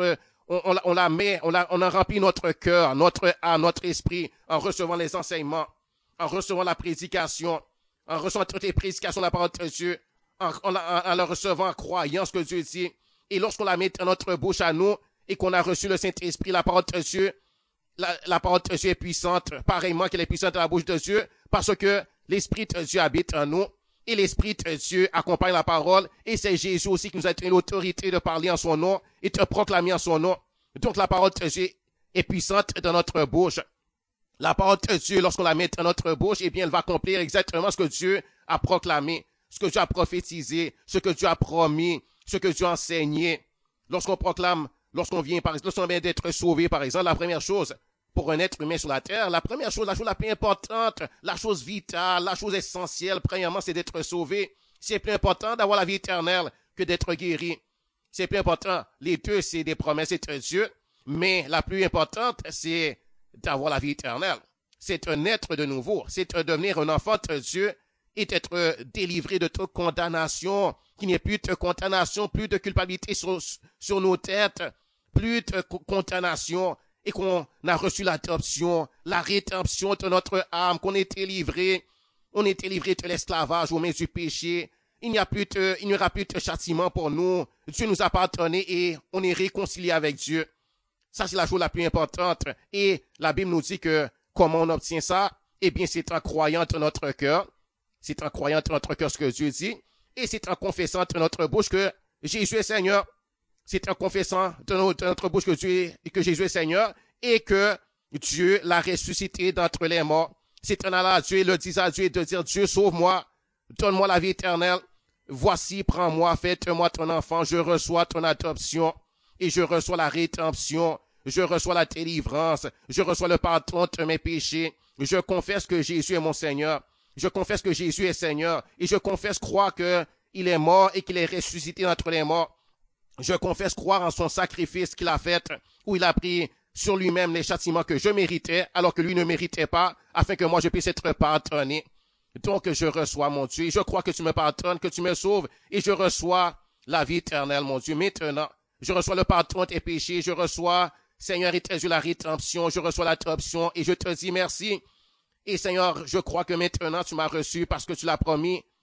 on a rempli notre cœur, notre âme, notre esprit, en recevant les enseignements, en recevant la prédication, en recevant toutes les prédications de la parole de Dieu, en la recevant, en croyant ce que Dieu dit. Et lorsqu'on la met dans notre bouche à nous, et qu'on a reçu le Saint-Esprit, la parole de Dieu, la parole de Dieu est puissante, pareillement qu'elle est puissante dans la bouche de Dieu, parce que l'Esprit de Dieu habite en nous. Et l'Esprit de Dieu accompagne la parole. Et c'est Jésus aussi qui nous a donné l'autorité de parler en son nom et de proclamer en son nom. Donc la parole de Dieu est puissante dans notre bouche. La parole de Dieu, lorsqu'on la met dans notre bouche, eh bien, elle va accomplir exactement ce que Dieu a proclamé, ce que Dieu a prophétisé, ce que Dieu a promis, ce que Dieu a enseigné. Lorsqu'on proclame, lorsqu'on vient d'être sauvé, par exemple, la première chose, pour un être humain sur la terre, la première chose, la chose la plus importante, la chose vitale, la chose essentielle, premièrement, c'est d'être sauvé. C'est plus important d'avoir la vie éternelle que d'être guéri. C'est plus important. Les deux, c'est des promesses de Dieu. Mais la plus importante, c'est d'avoir la vie éternelle. C'est un être de nouveau. C'est devenir un enfant de Dieu et d'être délivré de toute condamnation, qu'il n'y ait plus de condamnation, plus de culpabilité sur nos têtes, plus de condamnation, et qu'on a reçu l'adoption, la rédemption de notre âme, qu'on était livré, on était livré de l'esclavage aux mains du péché. Il n'y aura plus de châtiment pour nous. Dieu nous a pardonné et on est réconcilié avec Dieu. Ça, c'est la chose la plus importante. Et la Bible nous dit que comment on obtient ça? Eh bien, c'est en croyant de notre cœur. C'est en croyant de notre cœur ce que Dieu dit. Et c'est en confessant de notre bouche que Jésus est Seigneur. C'est en confessant de notre bouche que Jésus est Seigneur et que Dieu l'a ressuscité d'entre les morts. C'est en allant à Dieu et le disant à Dieu et de dire, Dieu, sauve-moi, donne-moi la vie éternelle. Voici, prends-moi, fais-moi ton enfant. Je reçois ton adoption et je reçois la rédemption. Je reçois la délivrance. Je reçois le pardon de mes péchés. Je confesse que Jésus est mon Seigneur. Je confesse que Jésus est Seigneur. Et je confesse croire qu'il est mort et qu'il est ressuscité d'entre les morts. Je confesse croire en son sacrifice qu'il a fait, où il a pris sur lui-même les châtiments que je méritais, alors que lui ne méritait pas, afin que moi je puisse être pardonné. Donc je reçois, mon Dieu, et je crois que tu me pardonnes, que tu me sauves, et je reçois la vie éternelle, mon Dieu. Maintenant, je reçois le pardon de tes péchés, je reçois, Seigneur, et Dieu, la rédemption, je reçois l'adoption, et je te dis merci. Et Seigneur, je crois que maintenant tu m'as reçu parce que tu l'as promis.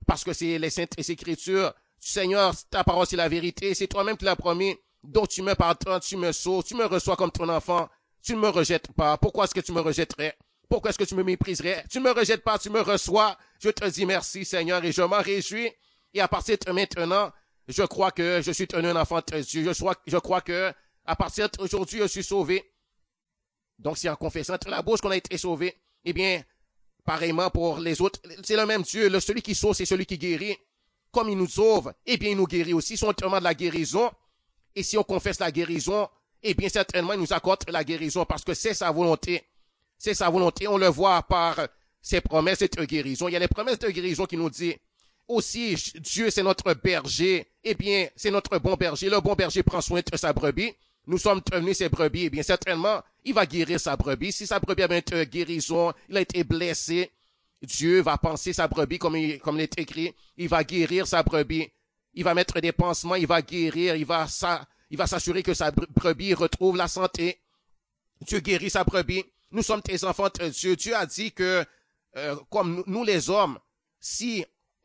parce que c'est les saintes écritures. Seigneur, ta parole, c'est la vérité. C'est toi-même qui l'as promis. Donc tu me pardonnes, tu me sauves, tu me reçois comme ton enfant. Tu ne me rejettes pas. Pourquoi est-ce que tu me rejetterais? Pourquoi est-ce que tu me mépriserais? Tu ne me rejettes pas, tu me reçois. Je te dis merci, Seigneur, et je m'en réjouis. Et à partir de maintenant, je crois que je suis un enfant de Dieu. Je crois que à partir d'aujourd'hui, je suis sauvé. Donc, c'est en confessant de la bouche qu'on a été sauvé. Eh bien, pareillement pour les autres, c'est le même Dieu. Celui qui sauve, c'est celui qui guérit. Comme il nous sauve, eh bien, il nous guérit aussi. Si on demande la guérison, et si on confesse la guérison, eh bien, certainement, il nous accorde la guérison parce que c'est sa volonté. C'est sa volonté. On le voit par ses promesses de guérison. Il y a les promesses de guérison qui nous disent aussi, Dieu, c'est notre berger. Eh bien, c'est notre bon berger. Le bon berger prend soin de sa brebis. Nous sommes devenus ses brebis. Eh bien, certainement, il va guérir sa brebis. Si sa brebis a une guérison, il a été blessé, Dieu va penser sa brebis comme il est écrit. Il va guérir sa brebis. Il va mettre des pansements, il va guérir, il va s'assurer que sa brebis retrouve la santé. Dieu guérit sa brebis. Nous sommes tes enfants de Dieu. Dieu a dit que, comme nous les hommes, si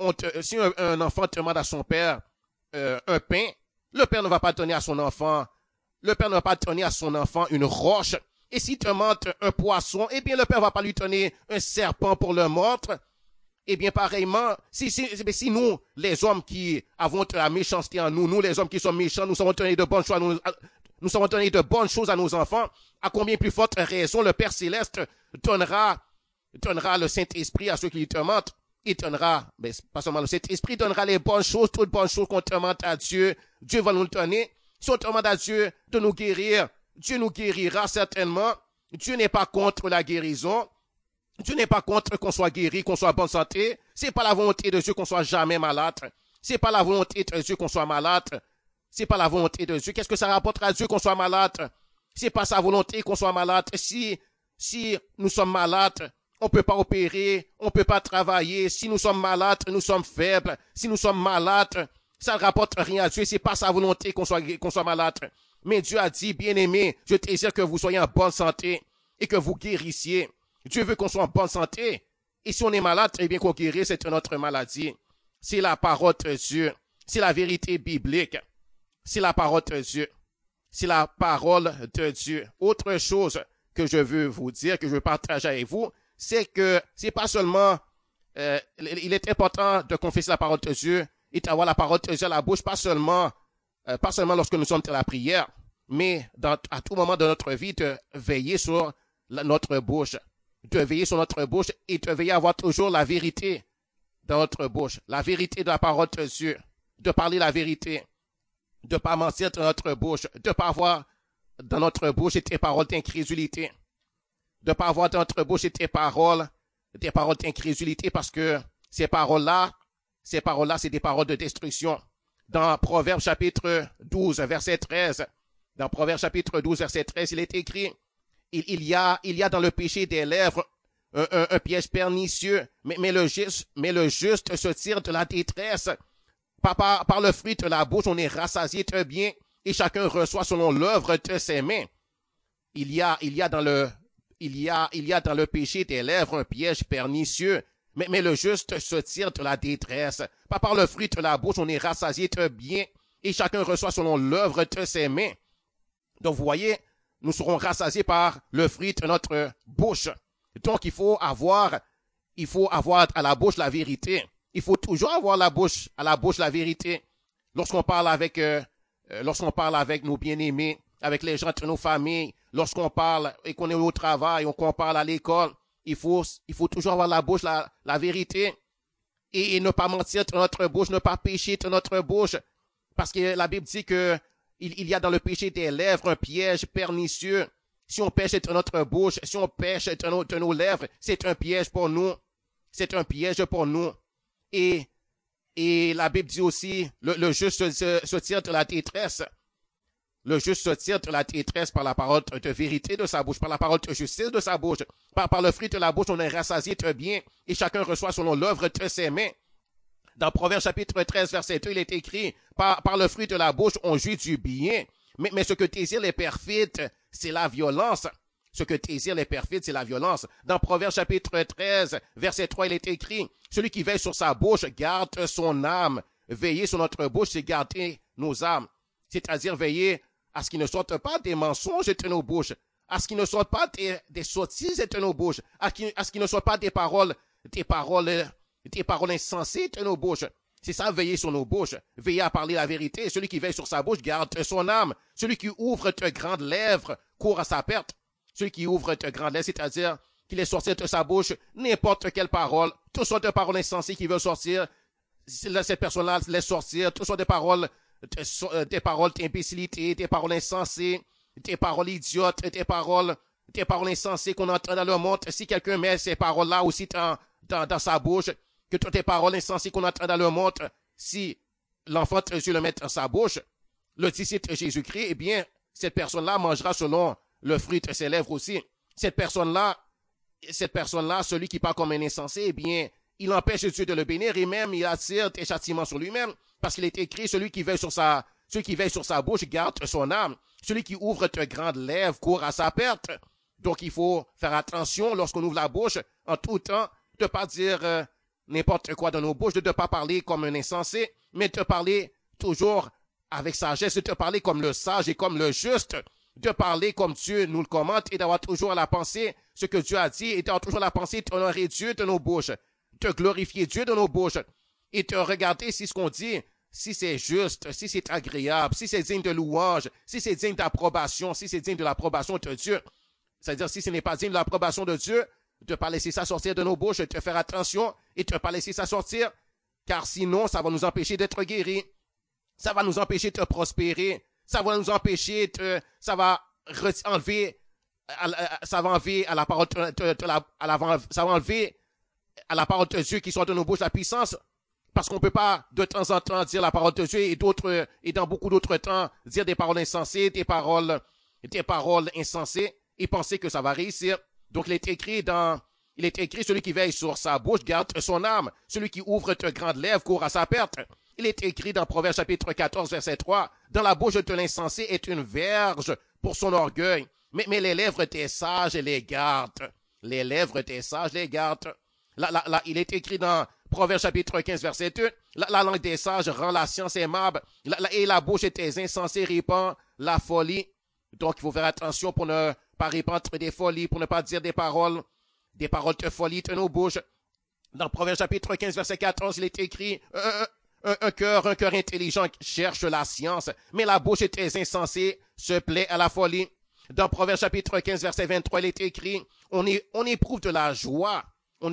un enfant demande à son père un pain, le père ne va pas donner à son enfant. Le père ne va pas donner à son enfant une roche. Et s'il demande un poisson, eh bien le père ne va pas lui donner un serpent pour le mordre. Eh bien, pareillement, si nous, les hommes qui avons la méchanceté en nous, nous les hommes qui sommes méchants, nous savons donner de bonnes choses à nos enfants, à combien plus forte raison le Père Céleste donnera le Saint-Esprit à ceux qui lui demandent. Il donnera, mais pas seulement le Saint-Esprit, donnera les bonnes choses, toutes bonnes choses qu'on demande à Dieu. Dieu va nous le donner. Si on demande à Dieu de nous guérir, Dieu nous guérira certainement. Dieu n'est pas contre la guérison. Dieu n'est pas contre qu'on soit guéri, qu'on soit en bonne santé. C'est pas la volonté de Dieu qu'on soit jamais malade. C'est pas la volonté de Dieu qu'on soit malade. C'est pas la volonté de Dieu. Qu'est-ce que ça rapportera à Dieu qu'on soit malade? C'est pas sa volonté qu'on soit malade. Si nous sommes malades, on peut pas opérer, on peut pas travailler. Si nous sommes malades, nous sommes faibles. Si nous sommes malades, ça ne rapporte rien à Dieu. C'est pas sa volonté qu'on soit malade. Mais Dieu a dit, bien-aimé, je désire que vous soyez en bonne santé et que vous guérissiez. Dieu veut qu'on soit en bonne santé. Et si on est malade, eh bien qu'on guérisse, c'est notre maladie. C'est la parole de Dieu. C'est la vérité biblique. C'est la parole de Dieu. C'est la parole de Dieu. Autre chose que je veux vous dire, que je veux partager avec vous, c'est que c'est pas seulement, il est important de confesser la parole de Dieu et d'avoir la parole de Dieu à la bouche, pas seulement lorsque nous sommes à la prière, mais à tout moment de notre vie, de veiller sur notre bouche. De veiller sur notre bouche et de veiller à avoir toujours la vérité dans notre bouche. La vérité de la parole de Dieu. De parler la vérité. De ne pas mentir dans notre bouche. De ne pas avoir dans notre bouche des paroles d'incrédulité. De ne pas avoir dans notre bouche des paroles d'incrédulité parce que ces paroles-là, c'est des paroles de destruction. Dans Proverbe chapitre 12, verset 13, il est écrit, il y a dans le péché des lèvres un piège pernicieux, mais le juste se tire de la détresse. Par le fruit de la bouche, on est rassasié de bien et chacun reçoit selon l'œuvre de ses mains. Il y a dans le péché des lèvres un piège pernicieux, mais le juste se tire de la détresse. Par le fruit de la bouche, on est rassasié de bien et chacun reçoit selon l'œuvre de ses mains. Donc, vous voyez, nous serons rassasiés par le fruit de notre bouche. Donc, il faut avoir à la bouche la vérité. Il faut toujours avoir à la bouche la vérité. Lorsqu'on parle avec nos bien-aimés, avec les gens de nos familles, lorsqu'on parle et qu'on est au travail, ou qu'on parle à l'école, il faut toujours avoir la bouche la vérité. Et ne pas mentir de notre bouche, ne pas pécher de notre bouche. Parce que la Bible dit que il y a dans le péché des lèvres un piège pernicieux. Si on pêche de notre bouche, si on pêche de nos lèvres, c'est un piège pour nous. C'est un piège pour nous. Et la Bible dit aussi, le juste se tire de la détresse. Le juste se tire de la détresse par la parole de vérité de sa bouche, par la parole de justice de sa bouche. Par le fruit de la bouche, on est rassasié de bien et chacun reçoit selon l'œuvre de ses mains. Dans Proverbe chapitre 13, verset 2, il est écrit, par le fruit de la bouche, on jouit du bien. Mais ce que désirent les perfides, c'est la violence. Ce que désirent les perfides, c'est la violence. Dans Proverbe chapitre 13, verset 3, il est écrit, « Celui qui veille sur sa bouche garde son âme. » Veiller sur notre bouche, c'est garder nos âmes. C'est-à-dire veiller à ce qu'il ne sorte pas des mensonges de nos bouches, à ce qu'il ne sorte pas des sottises de nos bouches, à ce qu'il ne sorte pas des paroles insensées de nos bouches. C'est ça, veiller sur nos bouches, veiller à parler la vérité. Celui qui veille sur sa bouche garde son âme. Celui qui ouvre de grandes lèvres court à sa perte. Celui qui ouvre de grandes lèvres, c'est-à-dire qu'il est sorti de sa bouche n'importe quelle parole, toutes sortes de paroles insensées qui veulent sortir, cette personne-là laisse sortir, toutes sortes de paroles, des paroles d'imbécilité, des paroles insensées, des paroles idiotes, des paroles insensées qu'on entend dans le monde. Si quelqu'un met ces paroles-là aussi dans sa bouche, que toutes les paroles insensées qu'on entend dans le monde, si l'enfant de Dieu le met dans sa bouche, le disciple Jésus-Christ, eh bien, cette personne-là mangera selon le fruit de ses lèvres aussi. Cette personne-là, celui qui parle comme un insensé, eh bien, il empêche Dieu de le bénir et même il attire des châtiments sur lui-même. Parce qu'il est écrit, celui qui veille sur sa bouche garde son âme. Celui qui ouvre de grandes lèvres court à sa perte. Donc il faut faire attention lorsqu'on ouvre la bouche, en tout temps, de ne pas dire n'importe quoi dans nos bouches, de ne pas parler comme un insensé, mais de parler toujours avec sagesse, de parler comme le sage et comme le juste, de parler comme Dieu nous le commande et d'avoir toujours à la pensée ce que Dieu a dit et d'avoir toujours à la pensée d'honorer Dieu de nos bouches, de glorifier Dieu de nos bouches et de regarder si ce qu'on dit, si c'est juste, si c'est agréable, si c'est digne de louange, si c'est digne d'approbation, si c'est digne de l'approbation de Dieu. C'est-à-dire si ce n'est pas digne de l'approbation de Dieu, de ne pas laisser ça sortir de nos bouches, de faire attention et de ne pas laisser ça sortir, car sinon ça va nous empêcher d'être guéris, ça va nous empêcher de prospérer, ça va nous empêcher ça va enlever à la parole ça va enlever à la parole de Dieu qui sort de nos bouches la puissance, parce qu'on ne peut pas de temps en temps dire la parole de Dieu et dans beaucoup d'autres temps dire des paroles insensées, des paroles insensées et penser que ça va réussir. Donc il est écrit, celui qui veille sur sa bouche garde son âme, celui qui ouvre de grandes lèvres court à sa perte. Il est écrit dans Proverbe chapitre 14, verset 3, « Dans la bouche de l'insensé est une verge pour son orgueil, mais les lèvres des sages les gardent. » Les lèvres des sages les gardent. Là, il est écrit dans Proverbe chapitre 15, verset 2, « La langue des sages rend la science aimable, et la bouche des insensés répand la folie. » Donc, il faut faire attention pour ne pas répandre des folies, pour ne pas dire des paroles de folie de nos bouches. Dans Proverbe chapitre 15, verset 14, il est écrit, un cœur intelligent cherche la science, mais la bouche des insensés se plaît à la folie. Dans Proverbe chapitre 15, verset 23, il est écrit, on éprouve de la joie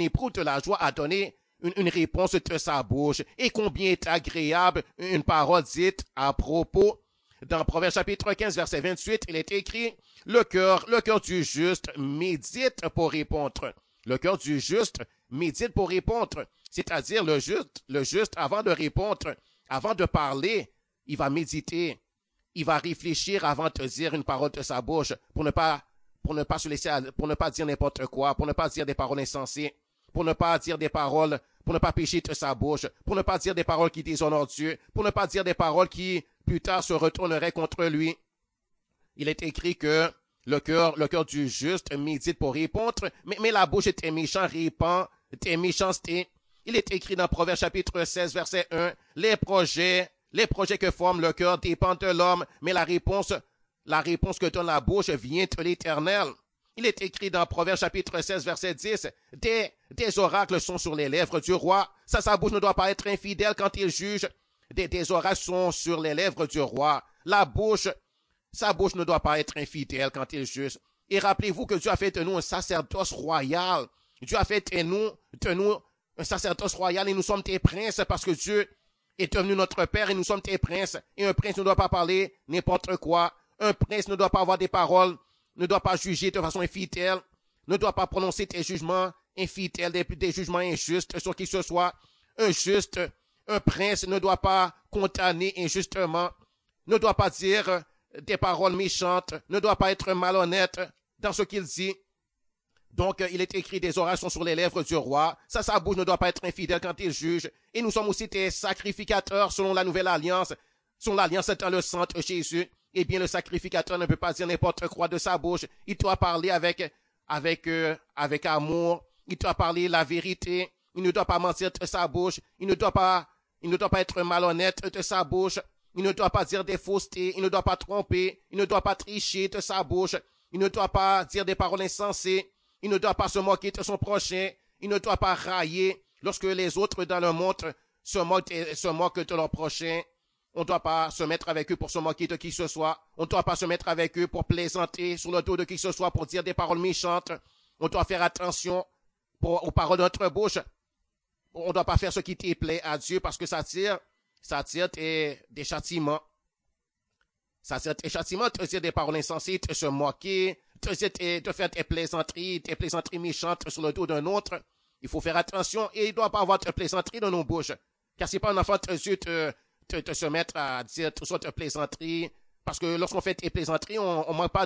à donner une réponse de sa bouche, et combien est agréable une parole dite à propos. Dans Proverbe chapitre 15, verset 28, il est écrit, le cœur du juste médite pour répondre. Le cœur du juste médite pour répondre. C'est-à-dire le juste, avant de répondre, avant de parler, il va méditer. Il va réfléchir avant de dire une parole de sa bouche pour ne pas dire n'importe quoi, pour ne pas dire des paroles insensées, pour ne pas pécher de sa bouche, pour ne pas dire des paroles qui déshonorent Dieu, pour ne pas dire des paroles qui, plus tard, se retourneraient contre lui. Il est écrit que le cœur du juste médite pour répondre, mais la bouche des méchants répand des méchancetés. Il est écrit dans Proverbe chapitre 16, verset 1, les projets que forme le cœur dépendent de l'homme, mais la réponse que donne la bouche vient de l'Éternel. Il est écrit dans Proverbe chapitre 16, verset 10, des oracles sont sur les lèvres du roi. Sa bouche ne doit pas être infidèle quand il juge. Des oracles sont sur les lèvres du roi. Sa bouche ne doit pas être infidèle quand il juge. Et rappelez-vous que Dieu a fait de nous un sacerdoce royal. Dieu a fait de nous un sacerdoce royal et nous sommes des princes parce que Dieu est devenu notre Père et nous sommes des princes. Et un prince ne doit pas parler n'importe quoi. Un prince ne doit pas avoir des paroles, ne doit pas juger de façon infidèle, ne doit pas prononcer des jugements infidèles, des jugements injustes sur qui que ce soit. Un prince ne doit pas condamner injustement, ne doit pas dire des paroles méchantes, ne doit pas être malhonnête dans ce qu'il dit. Donc, il est écrit, des orages sont sur les lèvres du roi. Sa bouche ne doit pas être infidèle quand il juge. Et nous sommes aussi des sacrificateurs selon la nouvelle alliance, selon l'alliance dans le sang de Jésus. eh bien, le sacrificateur ne peut pas dire n'importe quoi de sa bouche. Il doit parler avec amour. Il doit parler la vérité. Il ne doit pas mentir de sa bouche. Il ne doit pas être malhonnête de sa bouche. Il ne doit pas dire des faussetés. Il ne doit pas tromper. Il ne doit pas tricher de sa bouche. Il ne doit pas dire des paroles insensées. Il ne doit pas se moquer de son prochain. Il ne doit pas railler lorsque les autres dans le monde se moquent de leur prochain. On ne doit pas se mettre avec eux pour se moquer de qui que ce soit. On ne doit pas se mettre avec eux pour plaisanter sur le dos de qui que ce soit, pour dire des paroles méchantes. On doit faire attention aux paroles de notre bouche. On ne doit pas faire ce qui déplaît à Dieu parce que ça tire des châtiments. Ça tire des châtiments, de dire des paroles insensées, de se moquer, de faire des plaisanteries méchantes sur le dos d'un autre. Il faut faire attention et il ne doit pas avoir de plaisanteries dans nos bouches. Car c'est pas un enfant de Dieu de se mettre à dire toutes sortes de plaisanteries. Parce que lorsqu'on fait des plaisanteries, on ne manque pas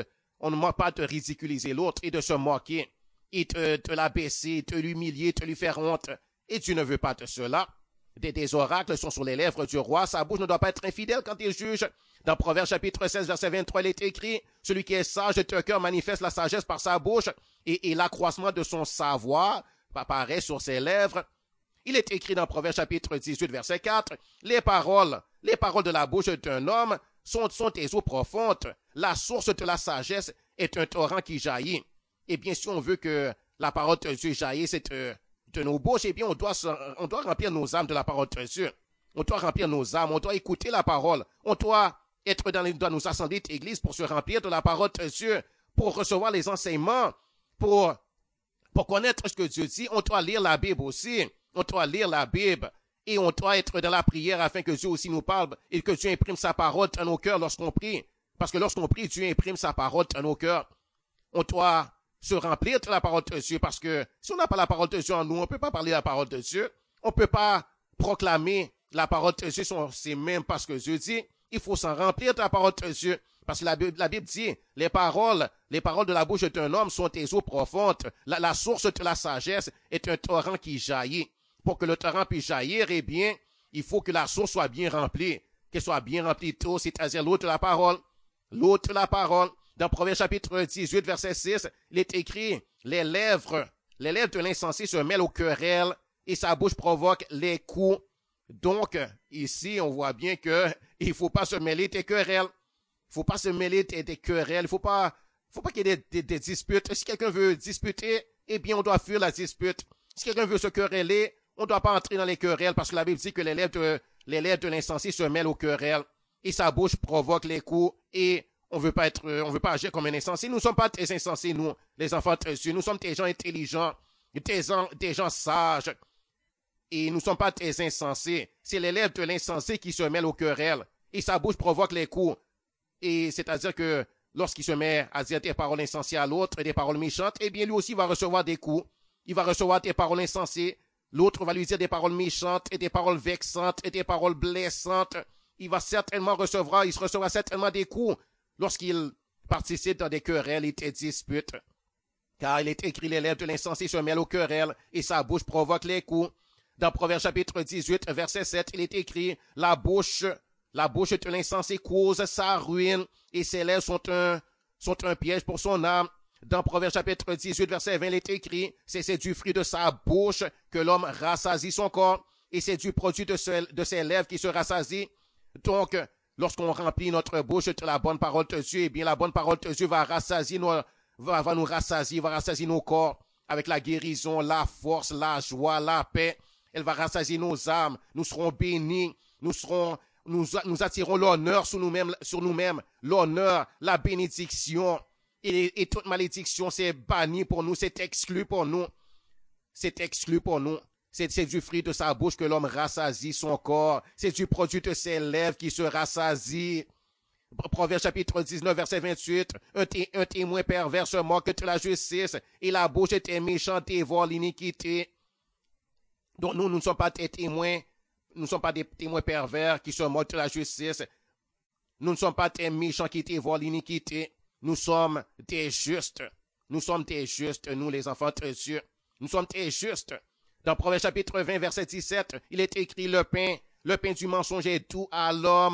de ridiculiser l'autre et de se moquer. Et de l'abaisser, de l'humilier, de lui faire honte. Et Dieu ne veut pas de cela. Des oracles sont sur les lèvres du roi. Sa bouche ne doit pas être infidèle quand il juge. Dans Proverbes chapitre 16, verset 23, il est écrit, « Celui qui est sage de ton cœur manifeste la sagesse par sa bouche, et l'accroissement de son savoir apparaît sur ses lèvres. » Il est écrit dans Proverbes chapitre 18, verset 4, « Les paroles de la bouche d'un homme sont des eaux profondes. La source de la sagesse est un torrent qui jaillit. » Et bien, si on veut que la parole de Dieu jaillisse de nos bouches, eh bien, on doit remplir nos âmes de la parole de Dieu. On doit remplir nos âmes, on doit écouter la parole. On doit être dans nos assemblées d'église pour se remplir de la parole de Dieu, pour recevoir les enseignements, pour connaître ce que Dieu dit. On doit lire la Bible aussi. On doit lire la Bible et on doit être dans la prière afin que Dieu aussi nous parle et que Dieu imprime sa parole dans nos cœurs lorsqu'on prie. Parce que lorsqu'on prie, Dieu imprime sa parole dans nos cœurs. On doit se remplir de la parole de Dieu parce que si on n'a pas la parole de Dieu en nous, on ne peut pas parler la parole de Dieu. On ne peut pas proclamer la parole de Dieu. C'est même parce que Dieu dit, il faut s'en remplir de la parole de Dieu. Parce que la Bible dit, les paroles de la bouche d'un homme sont des eaux profondes. La source de la sagesse est un torrent qui jaillit. Pour que le torrent puisse jaillir, eh bien, il faut que la source soit bien remplie. Qu'elle soit bien remplie d'eau, c'est-à-dire l'eau de la parole. L'eau de la parole. Dans Proverbes chapitre 18, verset 6, il est écrit, les lèvres de l'insensé se mêlent aux querelles et sa bouche provoque les coups. Donc, ici, on voit bien que il faut pas se mêler des querelles. Il faut pas se mêler des querelles. Il faut pas qu'il y ait des disputes. Si quelqu'un veut disputer, eh bien, on doit fuir la dispute. Si quelqu'un veut se quereller, on ne doit pas entrer dans les querelles parce que la Bible dit que les lèvres de l'insensé se mêlent aux querelles et sa bouche provoque les coups et on veut pas agir comme un insensé. Nous ne sommes pas des insensés, nous, les enfants de Dieu. Nous sommes des gens intelligents, des gens sages. Et nous ne sommes pas des insensés. C'est les lèvres de l'insensé qui se mêlent aux querelles. Et sa bouche provoque les coups. Et c'est-à-dire que lorsqu'il se met à dire des paroles insensées à l'autre, des paroles méchantes, eh bien lui aussi va recevoir des coups. Il va recevoir des paroles insensées. L'autre va lui dire des paroles méchantes et des paroles vexantes et des paroles blessantes. Il se recevra certainement des coups lorsqu'il participe dans des querelles et des disputes. Car il est écrit, les lèvres de l'insensé se mêlent aux querelles et sa bouche provoque les coups. Dans Proverbes chapitre 18, verset 7, il est écrit, la bouche de l'insensé cause sa ruine et ses lèvres sont un piège pour son âme. Dans Proverbes chapitre 18, verset 20, il est écrit, c'est du fruit de sa bouche que l'homme rassasie son corps et c'est du produit de ses lèvres qui se rassasie. Donc, lorsqu'on remplit notre bouche de la bonne parole de Dieu, eh bien, la bonne parole de Dieu va nous rassasier nos corps avec la guérison, la force, la joie, la paix. Elle va rassasier nos âmes. Nous serons bénis. Nous attirons l'honneur sur nous-mêmes. L'honneur, la bénédiction. Et toute malédiction, c'est banni pour nous, c'est exclu pour nous. C'est exclu pour nous. C'est du fruit de sa bouche que l'homme rassasie son corps. C'est du produit de ses lèvres qui se rassasie. Proverbe chapitre 19, verset 28. Un témoin pervers se moque de la justice et la bouche des méchants dévore l'iniquité. Donc nous ne sommes pas des témoins. Nous ne sommes pas des témoins pervers qui se moquent de la justice. Nous ne sommes pas des méchants qui dévorent l'iniquité. Nous sommes des justes. Nous sommes des justes, nous les enfants de Dieu. Nous sommes des justes. Dans Proverbe chapitre 20, verset 17, il est écrit le pain du mensonge est doux à l'homme.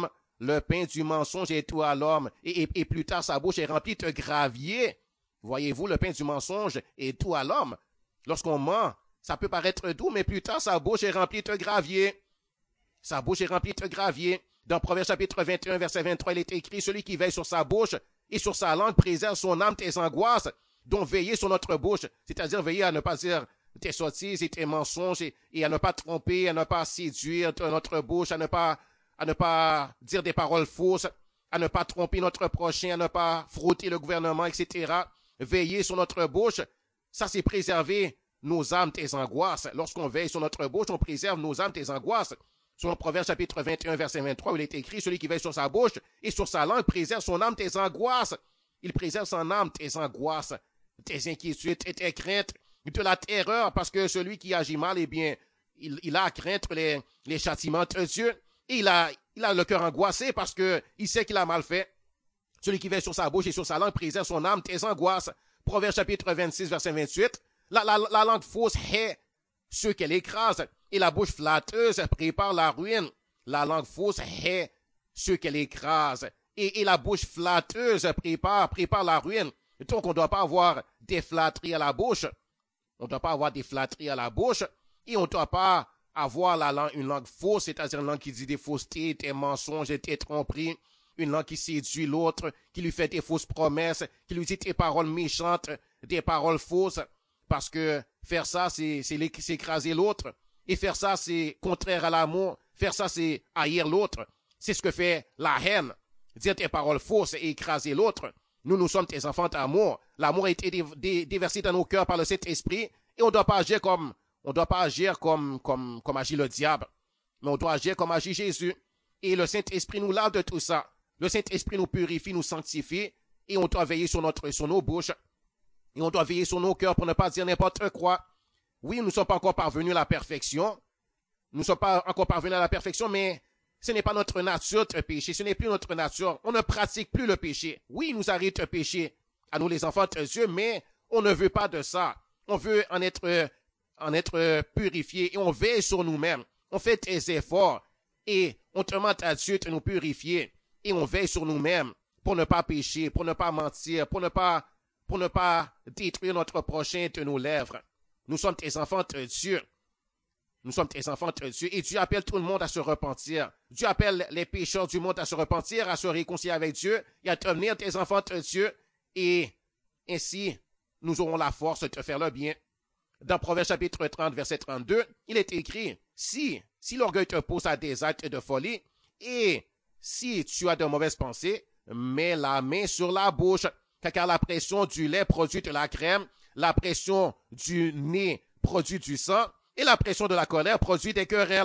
le pain du mensonge est tout à l'homme, et plus tard sa bouche est remplie de gravier. Voyez-vous, le pain du mensonge est tout à l'homme. Lorsqu'on ment, ça peut paraître doux, mais plus tard sa bouche est remplie de gravier. Sa bouche est remplie de gravier. Dans Proverbe chapitre 21, verset 23, il est écrit, celui qui veille sur sa bouche et sur sa langue préserve son âme tes angoisses. Donc veillez sur notre bouche, c'est-à-dire veillez à ne pas dire tes sottises et tes mensonges et à ne pas tromper, à ne pas séduire notre bouche, à ne pas dire des paroles fausses, à ne pas tromper notre prochain, à ne pas frotter le gouvernement, etc. Veillez sur notre bouche, ça c'est préserver nos âmes, tes angoisses. Lorsqu'on veille sur notre bouche, on préserve nos âmes, tes angoisses. Selon Proverbe chapitre 21, verset 23, où il est écrit, celui qui veille sur sa bouche et sur sa langue préserve son âme, tes angoisses. Il préserve son âme, tes angoisses, tes inquiétudes, tes craintes, de la terreur, parce que celui qui agit mal, eh bien, il a à craindre les châtiments de Dieu. Et il a le cœur angoissé parce que il sait qu'il a mal fait. Celui qui veille sur sa bouche et sur sa langue préserve son âme, tes angoisses. Proverbe chapitre 26, verset 28. La langue fausse hait ceux qu'elle écrase, et la bouche flatteuse prépare la ruine. La langue fausse hait ceux qu'elle écrase, et la bouche flatteuse prépare la ruine. Donc, on ne doit pas avoir des flatteries à la bouche. On ne doit pas avoir des flatteries à la bouche, et on ne doit pas avoir une langue fausse, c'est-à-dire une langue qui dit des faussetés, des mensonges, des tromperies, une langue qui séduit l'autre, qui lui fait des fausses promesses, qui lui dit des paroles méchantes, des paroles fausses, parce que faire ça, c'est écraser l'autre, et faire ça, c'est contraire à l'amour, faire ça, c'est haïr l'autre. C'est ce que fait la haine, dire des paroles fausses et écraser l'autre. Nous sommes des enfants d'amour. L'amour a été déversé dans nos cœurs par le Saint-Esprit, et on ne doit pas agir comme agit le diable, mais on doit agir comme agit Jésus. Et le Saint-Esprit nous lave de tout ça. Le Saint-Esprit nous purifie, nous sanctifie, et on doit veiller sur nos bouches, et on doit veiller sur nos cœurs pour ne pas dire n'importe quoi. Oui, nous ne sommes pas encore parvenus à la perfection. Nous ne sommes pas encore parvenus à la perfection, mais ce n'est pas notre nature de pécher. Ce n'est plus notre nature. On ne pratique plus le péché. Oui, il nous arrive de pécher à nous les enfants de Dieu, mais on ne veut pas de ça. On veut en être purifié, et on veille sur nous-mêmes. On fait des efforts et on demande à Dieu de nous purifier, et on veille sur nous-mêmes pour ne pas pécher, pour ne pas mentir, pour ne pas détruire notre prochain de nos lèvres. Nous sommes des enfants de Dieu. Nous sommes des enfants de Dieu, et Dieu appelle tout le monde à se repentir. Dieu appelle les pécheurs du monde à se repentir, à se réconcilier avec Dieu, et à devenir des enfants de Dieu, et ainsi, nous aurons la force de faire le bien. Dans Proverbe chapitre 30, verset 32, il est écrit, si l'orgueil te pousse à des actes de folie, et si tu as de mauvaises pensées, mets la main sur la bouche, car la pression du lait produit de la crème, la pression du nez produit du sang, et la pression de la colère produit des querelles.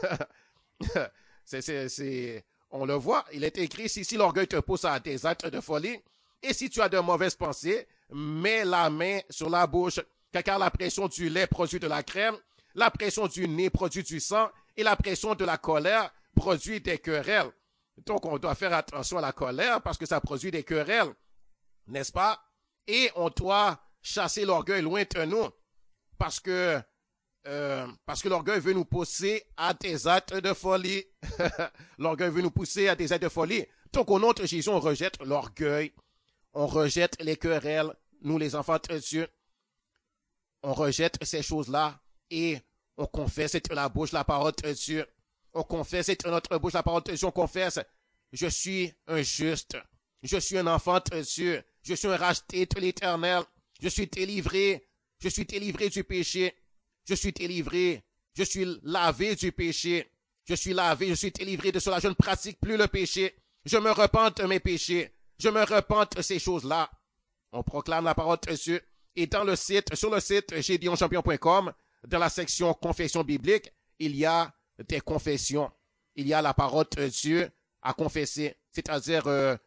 On le voit, il est écrit, si l'orgueil te pousse à des actes de folie, et si tu as de mauvaises pensées, mets la main sur la bouche, car la pression du lait produit de la crème, la pression du nez produit du sang, et la pression de la colère produit des querelles. Donc, on doit faire attention à la colère parce que ça produit des querelles, n'est-ce pas? Et on doit chasser l'orgueil loin de nous parce que l'orgueil veut nous pousser à des actes de folie. L'orgueil veut nous pousser à des actes de folie. Donc, au nom de Jésus, on rejette l'orgueil, on rejette les querelles, nous les enfants de Dieu. On rejette ces choses-là et on confesse de la bouche la parole de Dieu. On confesse de notre bouche la parole de Dieu. On confesse, je suis un juste. Je suis un enfant de Dieu. Je suis un racheté de l'Éternel. Je suis délivré. Je suis délivré du péché. Je suis délivré. Je suis lavé du péché. Je suis lavé. Je suis délivré de cela. Je ne pratique plus le péché. Je me repente de mes péchés. Je me repente de ces choses-là. On proclame la parole de Dieu. Et sur le site gédéonchampion.com, dans la section confession biblique, il y a des confessions. Il y a la parole de Dieu à confesser. C'est-à-dire,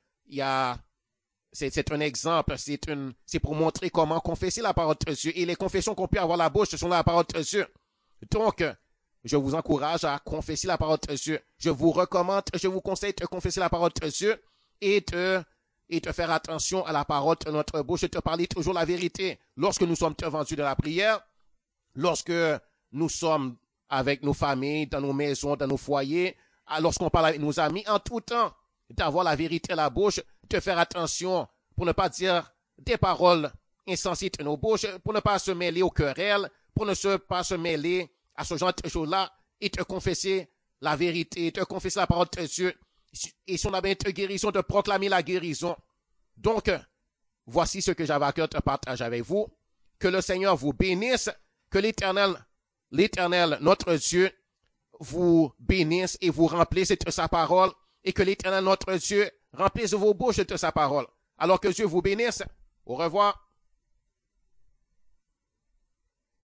c'est un exemple, c'est pour montrer comment confesser la parole de Dieu. Et les confessions qu'on peut avoir à la bouche sont la parole de Dieu. Donc, je vous encourage à confesser la parole de Dieu. Je vous conseille de confesser la parole de Dieu et de faire attention à la parole de notre bouche et de parler toujours la vérité. Lorsque nous sommes devant Dieu dans la prière, lorsque nous sommes avec nos familles, dans nos maisons, dans nos foyers, lorsqu'on parle avec nos amis, en tout temps, d'avoir la vérité à la bouche, de faire attention pour ne pas dire des paroles insensées de nos bouches, pour ne pas se mêler aux querelles, pour ne pas se mêler à ce genre de choses-là, et te confesser la vérité, te confesser la parole de Dieu, et si on a bien de guérison, de proclamer la guérison. Donc, voici ce que j'avais à cœur de partager avec vous. Que le Seigneur vous bénisse, que l'Éternel, notre Dieu, vous bénisse et vous remplisse de sa parole, et que l'Éternel, notre Dieu, remplisse vos bouches de sa parole. Alors que Dieu vous bénisse. Au revoir.